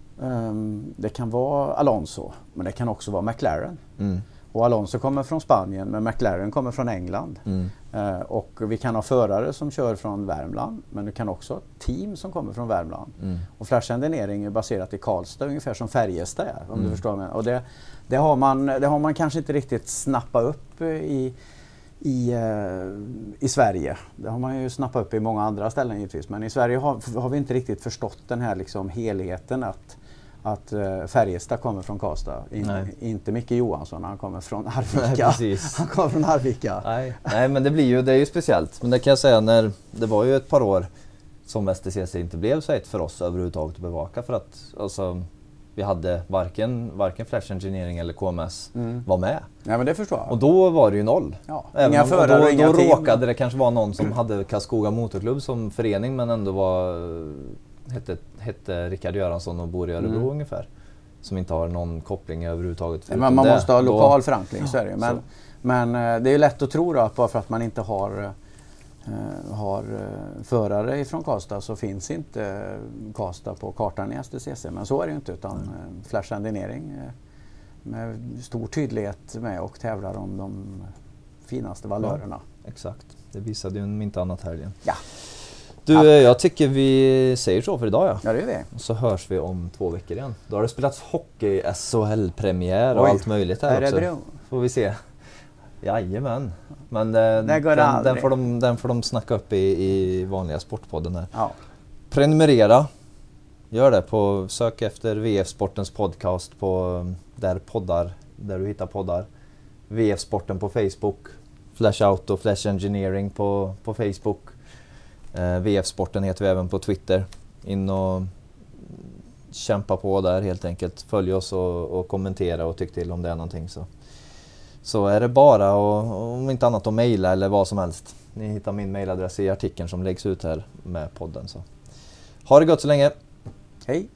um, det kan vara Alonso, men det kan också vara McLaren. Mm. Och Alonso kommer från Spanien, men McLaren kommer från England. Mm. Uh, och vi kan ha förare som kör från Värmland, men det kan också ha team som kommer från Värmland. Mm. Och Flash Engineering är baserat i Karlstad, ungefär som Färjestad är, om mm. du förstår mig. Och det, det, har man, det har man kanske inte riktigt snappat upp i, i, uh, i Sverige. Det har man ju snappat upp i många andra ställen givetvis. Men i Sverige har, har vi inte riktigt förstått den här liksom helheten att att uh, Färjestad kommer från Karlstad, In, inte Micke Johansson, han kommer från Arvika. Nej, han kommer från Arvika. Nej. Nej, men det blir ju, det är ju speciellt. Men det kan jag säga, när det var ju ett par år som S T C C inte blev så ett för oss överhuvudtaget att bevaka, för att alltså, vi hade varken, varken Flash Engineering eller K M S Mm. var med. Ja, men det förstår jag. Och då var det ju noll. Ja, Även inga om, förare och då, och inga då team. råkade det kanske vara någon som hade Karlskoga Motorklubb som förening men ändå var hette, hette Rickard Göransson och bor i Örebro Mm. ungefär. Som inte har någon koppling överhuvudtaget. Men man det. måste ha Då- lokal förankring, så är det ju. Men, så. men eh, det är ju lätt att tro då att bara för att man inte har, eh, har eh, förare ifrån Karlstad så finns inte eh, Karlstad på kartan i S T C C. Men så är det ju inte, utan eh, Flash Engineering eh, med stor tydlighet med och tävlar om de finaste valörerna. Exakt, det visade ju om inte annat helgen. Ja, Du, Ja. jag tycker vi säger så för idag ja. ja det är det. Och så hörs vi om två veckor igen. Då har det spelats hockey, S H L-premiär och Oj, allt möjligt här också. Örebro. Får vi se. Jajamän. Men eh, Det går den, den, aldrig. får de, den får de snacka upp i, i vanliga Sportpodden här. Ja. Prenumerera. Gör det. På, sök efter V F Sportens podcast på där poddar, där du hittar poddar. V F Sporten på Facebook. Flash Auto, Flash Engineering på, på Facebook. Eh, V F Sporten heter vi även på Twitter. In och kämpa på där helt enkelt. Följ oss och, och kommentera och tyck till om det är någonting. Så, så är det bara och om inte annat att mejla eller vad som helst. Ni hittar min mejladress i artikeln som läggs ut här med podden. Så. Ha det gott så länge! Hej!